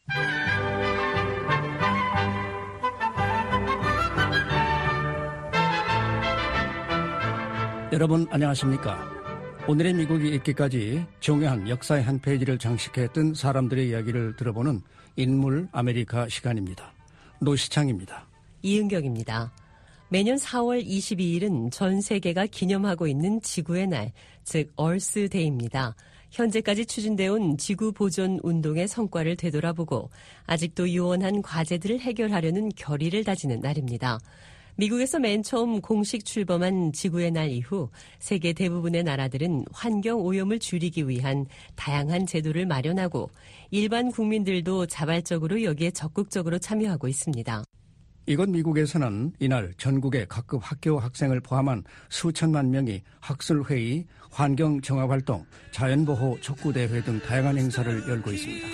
여러분 안녕하십니까? 오늘의 미국이 있기까지 중요한 역사의 한 페이지를 장식했던 사람들의 이야기를 들어보는 인물 아메리카 시간입니다. 노시창입니다. 이은경입니다. 매년 사월 이십이일은 전 세계가 기념하고 있는 지구의 날, 즉 얼스데이입니다. 현재까지 추진되어온 지구 보존 운동의 성과를 되돌아보고 아직도 요원한 과제들을 해결하려는 결의를 다지는 날입니다. 미국에서 맨 처음 공식 출범한 지구의 날 이후 세계 대부분의 나라들은 환경 오염을 줄이기 위한 다양한 제도를 마련하고 일반 국민들도 자발적으로 여기에 적극적으로 참여하고 있습니다. 이곳 미국에서는 이날 전국의 각급 학교 학생을 포함한 수천만 명이 학술회의, 환경정화활동, 자연보호 촉구대회 등 다양한 행사를 열고 있습니다.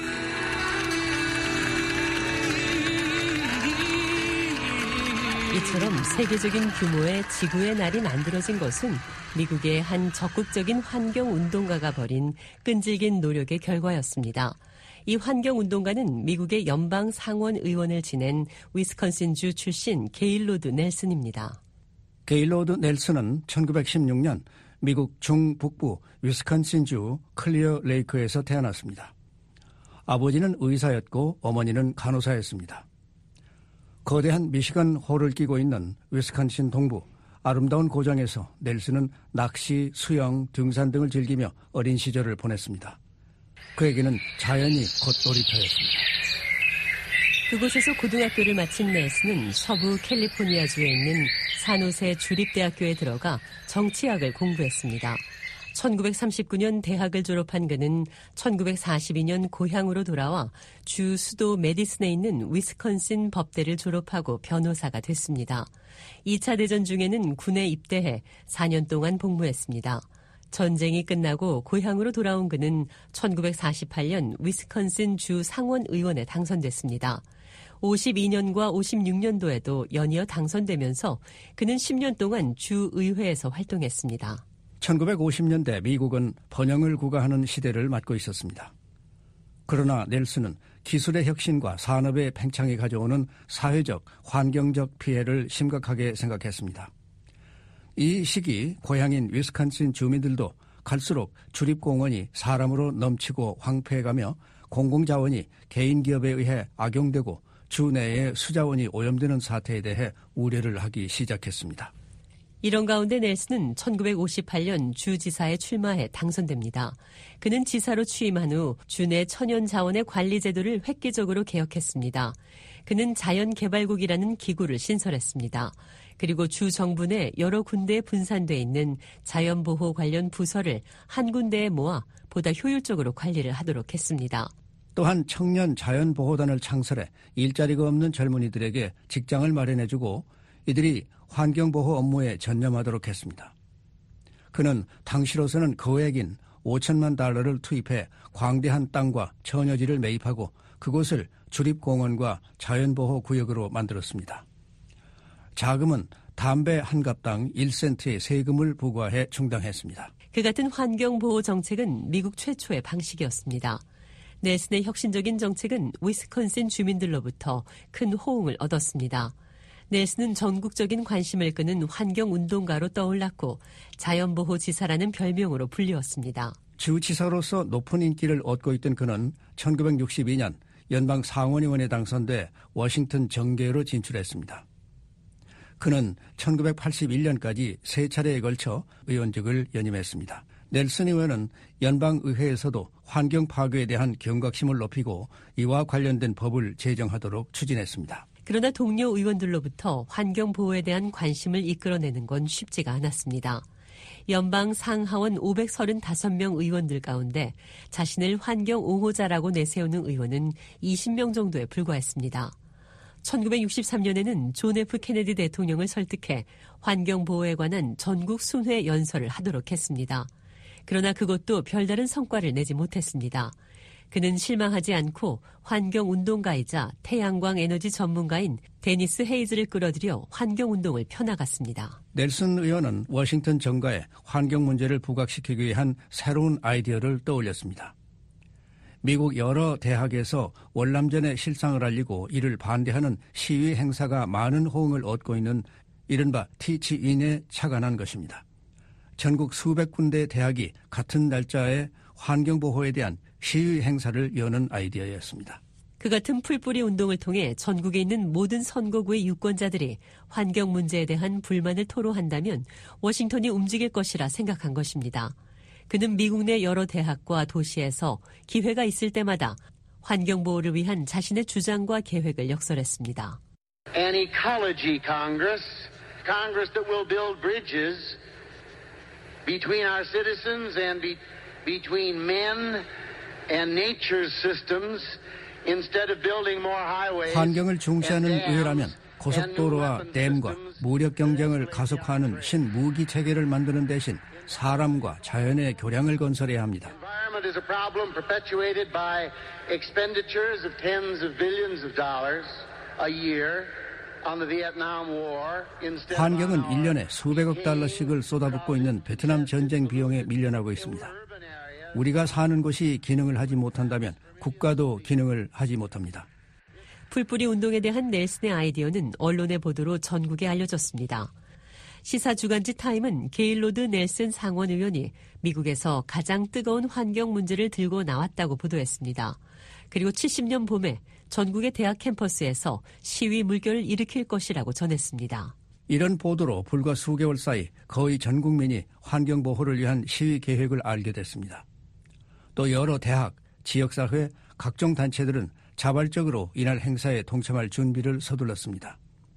이처럼 세계적인 규모의 지구의 날이 만들어진 것은 미국의 한 적극적인 환경운동가가 벌인 끈질긴 노력의 결과였습니다. 이 환경운동가는 미국의 연방 상원 의원을 지낸 위스콘신주 출신 게일로드 넬슨입니다. 게일로드 넬슨은 천구백십육 년 미국 중북부 위스콘신주 클리어 레이크에서 태어났습니다. 아버지는 의사였고 어머니는 간호사였습니다. 거대한 미시건 호를 끼고 있는 위스콘신 동부 아름다운 고장에서 넬슨은 낚시, 수영, 등산 등을 즐기며 어린 시절을 보냈습니다. 그에게는 자연이 곧 놀이터였습니다. 그곳에서 고등학교를 마친 넬슨은 서부 캘리포니아주에 있는 산호세 주립대학교에 들어가 정치학을 공부했습니다. 천구백삼십구 년 대학을 졸업한 그는 천구백사십이 년 고향으로 돌아와 주 수도 메디슨에 있는 위스콘신 법대를 졸업하고 변호사가 됐습니다. 이 차 대전 중에는 군에 입대해 사 년 동안 복무했습니다. 전쟁이 끝나고 고향으로 돌아온 그는 천구백사십팔 년 위스콘신 주 상원의원에 당선됐습니다. 오십이 년과 오십육 년도에도 연이어 당선되면서 그는 십 년 동안 주의회에서 활동했습니다. 천구백오십 년대 미국은 번영을 구가하는 시대를 맞고 있었습니다. 그러나 넬슨은 기술의 혁신과 산업의 팽창이 가져오는 사회적, 환경적 피해를 심각하게 생각했습니다. 이 시기 고향인 위스콘신 주민들도 갈수록 주립공원이 사람으로 넘치고 황폐해가며 공공자원이 개인기업에 의해 악용되고 주 내에 수자원이 오염되는 사태에 대해 우려를 하기 시작했습니다. 이런 가운데 넬슨은 천구백오십팔 년 주지사에 출마해 당선됩니다. 그는 지사로 취임한 후 주내 천연자원의 관리 제도를 획기적으로 개혁했습니다. 그는 자연개발국이라는 기구를 신설했습니다. 그리고 주 정부 내 여러 군데에 분산돼 있는 자연보호 관련 부서를 한 군데에 모아 보다 효율적으로 관리를 하도록 했습니다. 또한 청년 자연보호단을 창설해 일자리가 없는 젊은이들에게 직장을 마련해주고 이들이 환경보호 업무에 전념하도록 했습니다. 그는 당시로서는 거액인 오천만 달러를 투입해 광대한 땅과 처녀지를 매입하고 그곳을 주립공원과 자연보호구역으로 만들었습니다. 자금은 담배 한 갑당 일 센트의 세금을 부과해 충당했습니다. 그 같은 환경보호 정책은 미국 최초의 방식이었습니다. 넬슨의 혁신적인 정책은 위스콘신 주민들로부터 큰 호응을 얻었습니다. 넬슨은 전국적인 관심을 끄는 환경운동가로 떠올랐고 자연보호지사라는 별명으로 불리웠습니다. 주지사로서 높은 인기를 얻고 있던 그는 천구백육십이 년 연방 상원의원에 당선돼 워싱턴 정계로 진출했습니다. 그는 천구백팔십일 년까지 세 차례에 걸쳐 의원직을 연임했습니다. 넬슨 의원은 연방의회에서도 환경 파괴에 대한 경각심을 높이고 이와 관련된 법을 제정하도록 추진했습니다. 그러나 동료 의원들로부터 환경보호에 대한 관심을 이끌어내는 건 쉽지가 않았습니다. 연방 상하원 오백삼십오 명 의원들 가운데 자신을 환경옹호자라고 내세우는 의원은 이십 명 정도에 불과했습니다. 천구백육십삼 년에는 존 에프 케네디 대통령을 설득해 환경보호에 관한 전국 순회 연설을 하도록 했습니다. 그러나 그것도 별다른 성과를 내지 못했습니다. 그는 실망하지 않고 환경운동가이자 태양광 에너지 전문가인 데니스 헤이즈를 끌어들여 환경운동을 펴나갔습니다. 넬슨 의원은 워싱턴 정가에 환경 문제를 부각시키기 위한 새로운 아이디어를 떠올렸습니다. 미국 여러 대학에서 월남전의 실상을 알리고 이를 반대하는 시위 행사가 많은 호응을 얻고 있는 이른바 티치인에 착안한 것입니다. 전국 수백 군데 대학이 같은 날짜에 환경보호에 대한 시위 행사를 여는 아이디어였습니다. 그 같은 풀뿌리 운동을 통해 전국에 있는 모든 선거구의 유권자들이 환경 문제에 대한 불만을 토로한다면 워싱턴이 움직일 것이라 생각한 것입니다. 그는 미국 내 여러 대학과 도시에서 기회가 있을 때마다 환경보호를 위한 자신의 주장과 계획을 역설했습니다. An ecology Congress, Congress that will build bridges between our citizens and be, between men and nature's systems instead of building more highways. 환경을 중시하는 의회라면 고속도로와 댐과 무력 경쟁을 가속화하는 신무기 체계를 만드는 대신 사람과 자연의 교량을 건설해야 합니다. Environment is a problem perpetuated by expenditures of tens of billions of dollars a year on the Vietnam War. 환경은 일 년에 수백억 달러씩을 쏟아붓고 있는 베트남 전쟁 비용에 밀려나고 있습니다. 우리가 사는 곳이 기능을 하지 못한다면 국가도 기능을 하지 못합니다. 풀뿌리 운동에 대한 넬슨의 아이디어는 언론의 보도로 전국에 알려졌습니다. 시사 주간지 타임은 게일로드 넬슨 상원 의원이 미국에서 가장 뜨거운 환경 문제를 들고 나왔다고 보도했습니다. 그리고 칠십 년 봄에 전국의 대학 캠퍼스에서 시위 물결을 일으킬 것이라고 전했습니다. 이런 보도로 불과 수개월 사이 거의 전 국민이 환경 보호를 위한 시위 계획을 알게 됐습니다. 또 여러 대학, 지역사회, 각종 단체들은 자발적으로 이날 행사에 동참할 준비를 서둘렀습니다.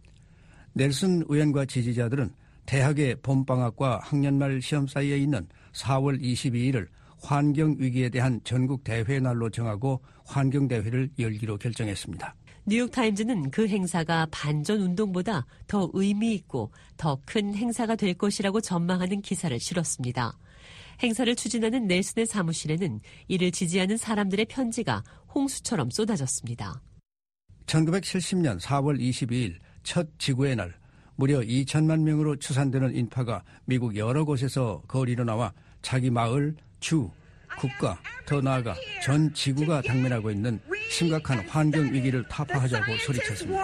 넬슨 의원과 지지자들은 대학의 봄방학과 학년말 시험 사이에 있는 사월 이십이일을 환경위기에 대한 전국 대회 날로 정하고 환경대회를 열기로 결정했습니다. 뉴욕타임즈는 그 행사가 반전 운동보다 더 의미 있고 더 큰 행사가 될 것이라고 전망하는 기사를 실었습니다. 행사를 추진하는 넬슨의 사무실에는 이를 지지하는 사람들의 편지가 홍수처럼 쏟아졌습니다. 천구백칠십 년 사월 이십이일 첫 지구의 날, 무려 이천만 명으로 추산되는 인파가 미국 여러 곳에서 거리로 나와 자기 마을, 주, 국가, 더 나아가 전 지구가 당면하고 있는 심각한 환경 위기를 타파하자고 소리쳤습니다.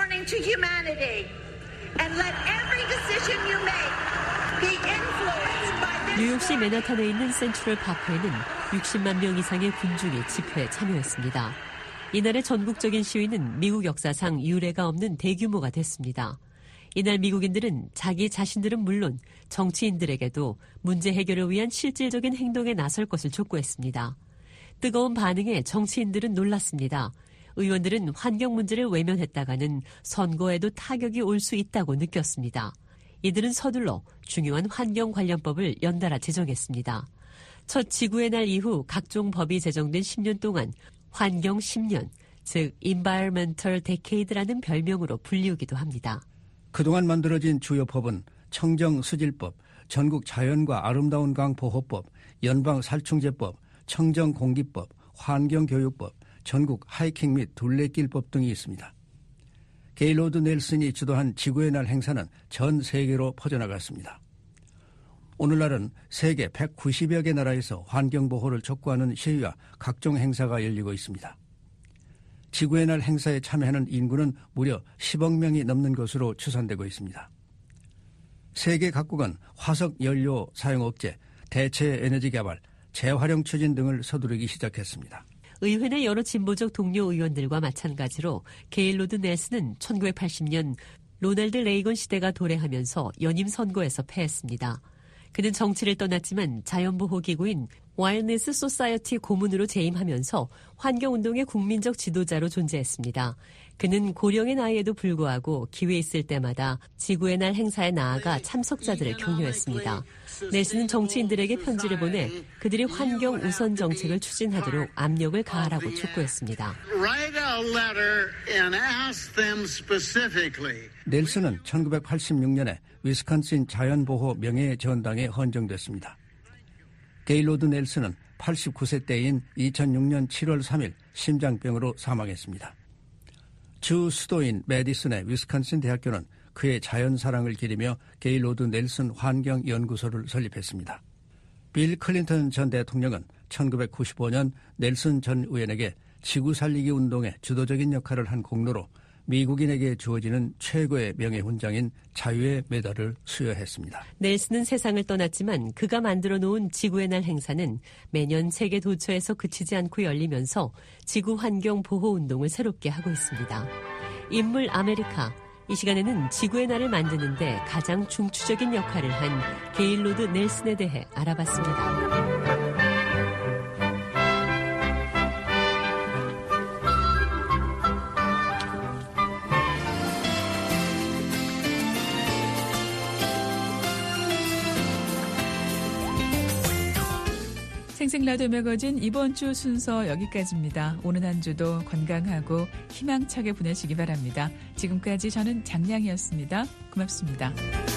뉴욕시 맨하탄에 있는 센트럴 파크에는 육십만 명 이상의 군중이 집회에 참여했습니다. 이날의 전국적인 시위는 미국 역사상 유례가 없는 대규모가 됐습니다. 이날 미국인들은 자기 자신들은 물론 정치인들에게도 문제 해결을 위한 실질적인 행동에 나설 것을 촉구했습니다. 뜨거운 반응에 정치인들은 놀랐습니다. 의원들은 환경 문제를 외면했다가는 선거에도 타격이 올 수 있다고 느꼈습니다. 이들은 서둘러 중요한 환경 관련법을 연달아 제정했습니다. 첫 지구의 날 이후 각종 법이 제정된 십 년 동안 환경 십 년, 즉 Environmental Decade라는 별명으로 불리우기도 합니다. 그동안 만들어진 주요 법은 청정수질법, 전국 자연과 아름다운 강 보호법, 연방살충제법, 청정공기법, 환경교육법, 전국 하이킹 및 둘레길법 등이 있습니다. 게일로드 넬슨이 주도한 지구의 날 행사는 전 세계로 퍼져나갔습니다. 오늘날은 세계 백구십여 개 나라에서 환경보호를 촉구하는 시위와 각종 행사가 열리고 있습니다. 지구의 날 행사에 참여하는 인구는 무려 십억 명이 넘는 것으로 추산되고 있습니다. 세계 각국은 화석 연료 사용 억제, 대체 에너지 개발, 재활용 추진 등을 서두르기 시작했습니다. 의회 내 여러 진보적 동료 의원들과 마찬가지로 게일로드 넬슨은 천구백팔십 년 로널드 레이건 시대가 도래하면서 연임 선거에서 패했습니다. 그는 정치를 떠났지만 자연보호기구인 와일드니스 소사이어티 고문으로 재임하면서 환경운동의 국민적 지도자로 존재했습니다. 그는 고령의 나이에도 불구하고 기회 있을 때마다 지구의 날 행사에 나아가 참석자들을 격려했습니다. 넬슨은 정치인들에게 편지를 보내 그들이 환경 우선 정책을 추진하도록 압력을 가하라고 촉구했습니다. 넬슨은 천구백팔십육 년에 위스콘신 자연보호 명예전당에 헌정됐습니다. 게일로드 넬슨은 팔십구 세 때인 이천육 년 칠월 삼일 심장병으로 사망했습니다. 주 수도인 매디슨의 위스콘신 대학교는 그의 자연사랑을 기리며 게일로드 넬슨 환경연구소를 설립했습니다. 빌 클린턴 전 대통령은 천구백구십오 년 넬슨 전 의원에게 지구 살리기 운동에 주도적인 역할을 한 공로로 미국인에게 주어지는 최고의 명예훈장인 자유의 메달을 수여했습니다. 넬슨은 세상을 떠났지만 그가 만들어 놓은 지구의 날 행사는 매년 세계 도처에서 그치지 않고 열리면서 지구 환경 보호 운동을 새롭게 하고 있습니다. 인물 아메리카. 이 시간에는 지구의 날을 만드는 데 가장 중추적인 역할을 한 게일로드 넬슨에 대해 알아봤습니다. 생생 라디오 매거진 이번 주 순서 여기까지입니다. 오늘 한 주도 건강하고 희망차게 보내시기 바랍니다. 지금까지 저는 장량이었습니다. 고맙습니다.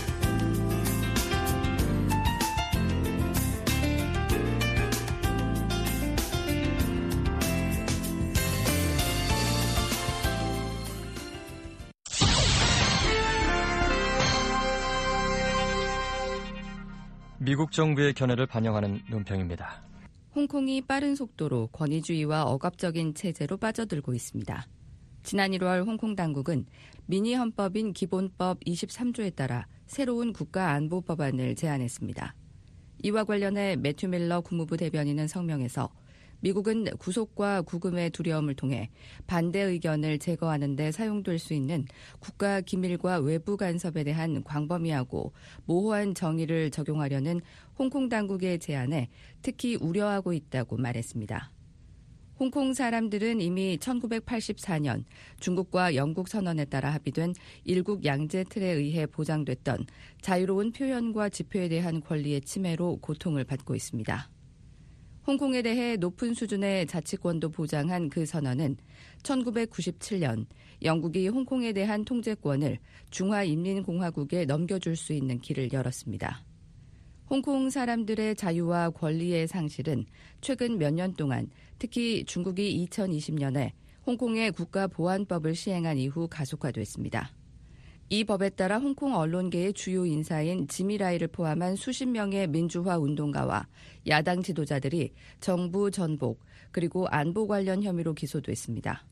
미국 정부의 견해를 반영하는 논평입니다. 홍콩이 빠른 속도로 권위주의와 억압적인 체제로 빠져들고 있습니다. 지난 일월 홍콩 당국은 미니 헌법인 기본법 이십삼 조에 따라 새로운 국가안보법안을 제안했습니다. 이와 관련해 매튜 밀러 국무부 대변인은 성명에서 미국은 구속과 구금의 두려움을 통해 반대 의견을 제거하는 데 사용될 수 있는 국가 기밀과 외부 간섭에 대한 광범위하고 모호한 정의를 적용하려는 홍콩 당국의 제안에 특히 우려하고 있다고 말했습니다. 홍콩 사람들은 이미 천구백팔십사 년 중국과 영국 선언에 따라 합의된 일국 양제 틀에 의해 보장됐던 자유로운 표현과 집회에 대한 권리의 침해로 고통을 받고 있습니다. 홍콩에 대해 높은 수준의 자치권도 보장한 그 선언은 천구백구십칠 년 영국이 홍콩에 대한 통제권을 중화인민공화국에 넘겨줄 수 있는 길을 열었습니다. 홍콩 사람들의 자유와 권리의 상실은 최근 몇 년 동안 특히 중국이 이천이십 년에 홍콩의 국가보안법을 시행한 이후 가속화됐습니다. 이 법에 따라 홍콩 언론계의 주요 인사인 지미라이를 포함한 수십 명의 민주화 운동가와 야당 지도자들이 정부 전복 그리고 안보 관련 혐의로 기소됐습니다.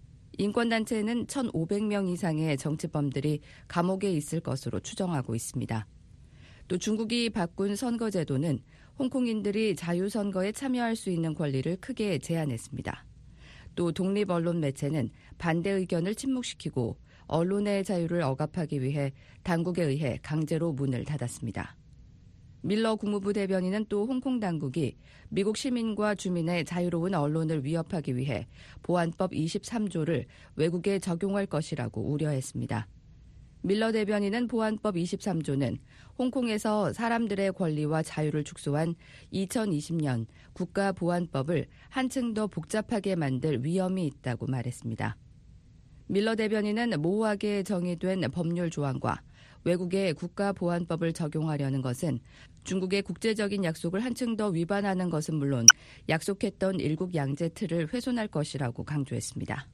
인권단체는 천오백 명 이상의 정치범들이 감옥에 있을 것으로 추정하고 있습니다. 또 중국이 바꾼 선거제도는 홍콩인들이 자유선거에 참여할 수 있는 권리를 크게 제한했습니다. 또 독립언론 매체는 반대 의견을 침묵시키고 언론의 자유를 억압하기 위해 당국에 의해 강제로 문을 닫았습니다. 밀러 국무부 대변인은 또 홍콩 당국이 미국 시민과 주민의 자유로운 언론을 위협하기 위해 보안법 이십삼 조를 외국에 적용할 것이라고 우려했습니다. 밀러 대변인은 보안법 이십삼 조는 홍콩에서 사람들의 권리와 자유를 축소한 이천이십 년 국가보안법을 한층 더 복잡하게 만들 위험이 있다고 말했습니다. 밀러 대변인은 모호하게 정의된 법률 조항과 외국의 국가보안법을 적용하려는 것은 중국의 국제적인 약속을 한층 더 위반하는 것은 물론 약속했던 일국 양제 틀을 훼손할 것이라고 강조했습니다.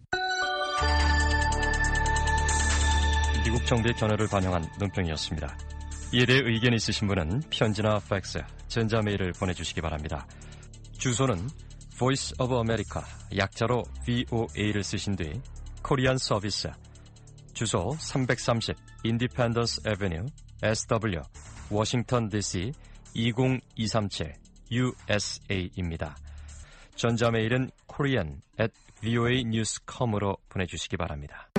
미국 정부의 견해를 반영한 논평이었습니다. 이에 대해 의견이 있으신 분은 편지나 팩스, 전자메일을 보내주시기 바랍니다. 주소는 Voice of America, 약자로 브이오에이를 쓰신 뒤 코리안 서비스, 주소 삼백삼십 인디펜던스 애베뉴, 에스더블유, 워싱턴 디씨 이공이삼칠 유에스에이입니다. 전자메일은 korean at voa news dot com으로 보내주시기 바랍니다.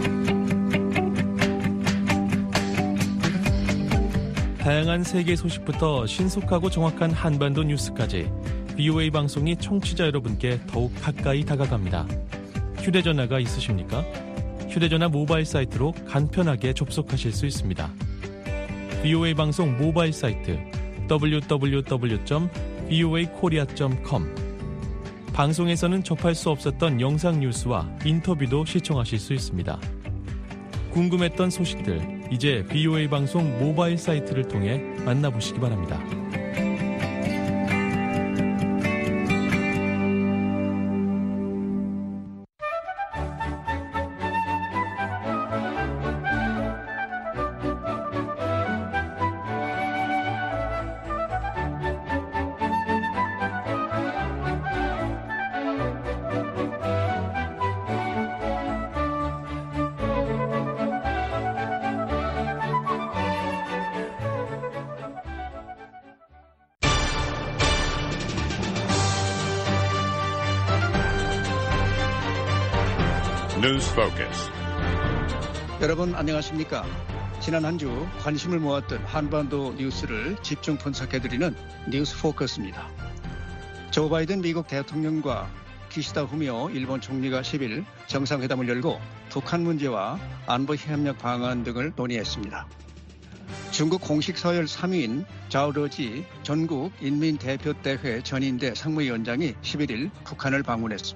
다양한 세계 소식부터 신속하고 정확한 한반도 뉴스까지 브이오에이 방송이 청취자 여러분께 더욱 가까이 다가갑니다. 휴대전화가 있으십니까? 휴대전화 모바일 사이트로 간편하게 접속하실 수 있습니다. 브이오에이 방송 모바일 사이트 더블유 더블유 더블유 점 브이오에이 코리아 점 컴. 방송에서는 접할 수 없었던 영상 뉴스와 인터뷰도 시청하실 수 있습니다. 궁금했던 소식들, 이제 브이오에이 방송 모바일 사이트를 통해 만나보시기 바랍니다. 뉴스 포커스. 여러분 안녕하십니까? 지난 한 주 관심을 모았던 한반도 뉴스를 집중 분석해드리는 뉴스 포커스입니다. 조 바이든 미국 대통령과 기시다 후미오 일본 총리가 십 일 정상회담을 열고 북한 문제와 안보 협력 방안 등을 논의했습니다. 중국 공식 서열 삼 위인 자오러지 전국 인민대표대회 전인대 상무위원장이 십일 일 북한을 방문했습니다.